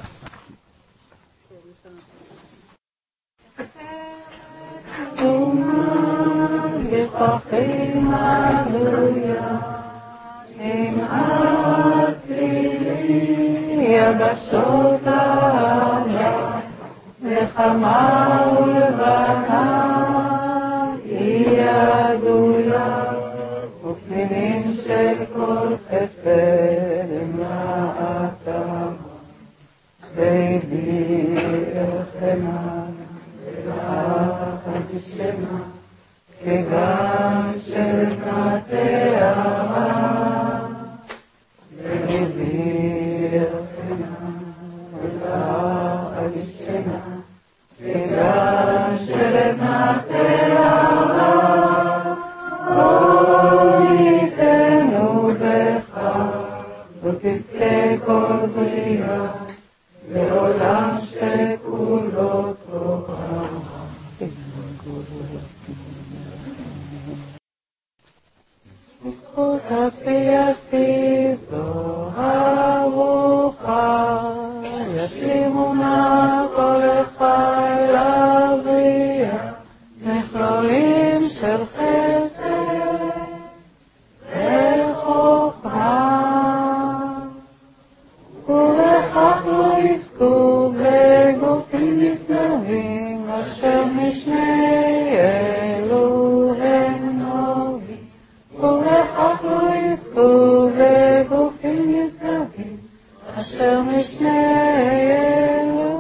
S1: יבשות העלה, נחמה ולבנה, היא הגדולה, ופנינים של כל חסד מעתה, בידי אלחמה, ולחד שמה, כגן של נטעה, בידי אלחמה, ולחד שמה, כגן של נטעה, ותזכה כל בריאה, לעולם שכולו תורה. בזכות עשייתי זו הרוחה, ישלימו נא כל אחד לבריאה, מכלולים של חסד וחוכמה. ובכך לא יזכו בגופים נשגבים, אשר משני אלוהים נובים. ובכך לא יזכו בגופים נשגבים, אשר משני אלוהים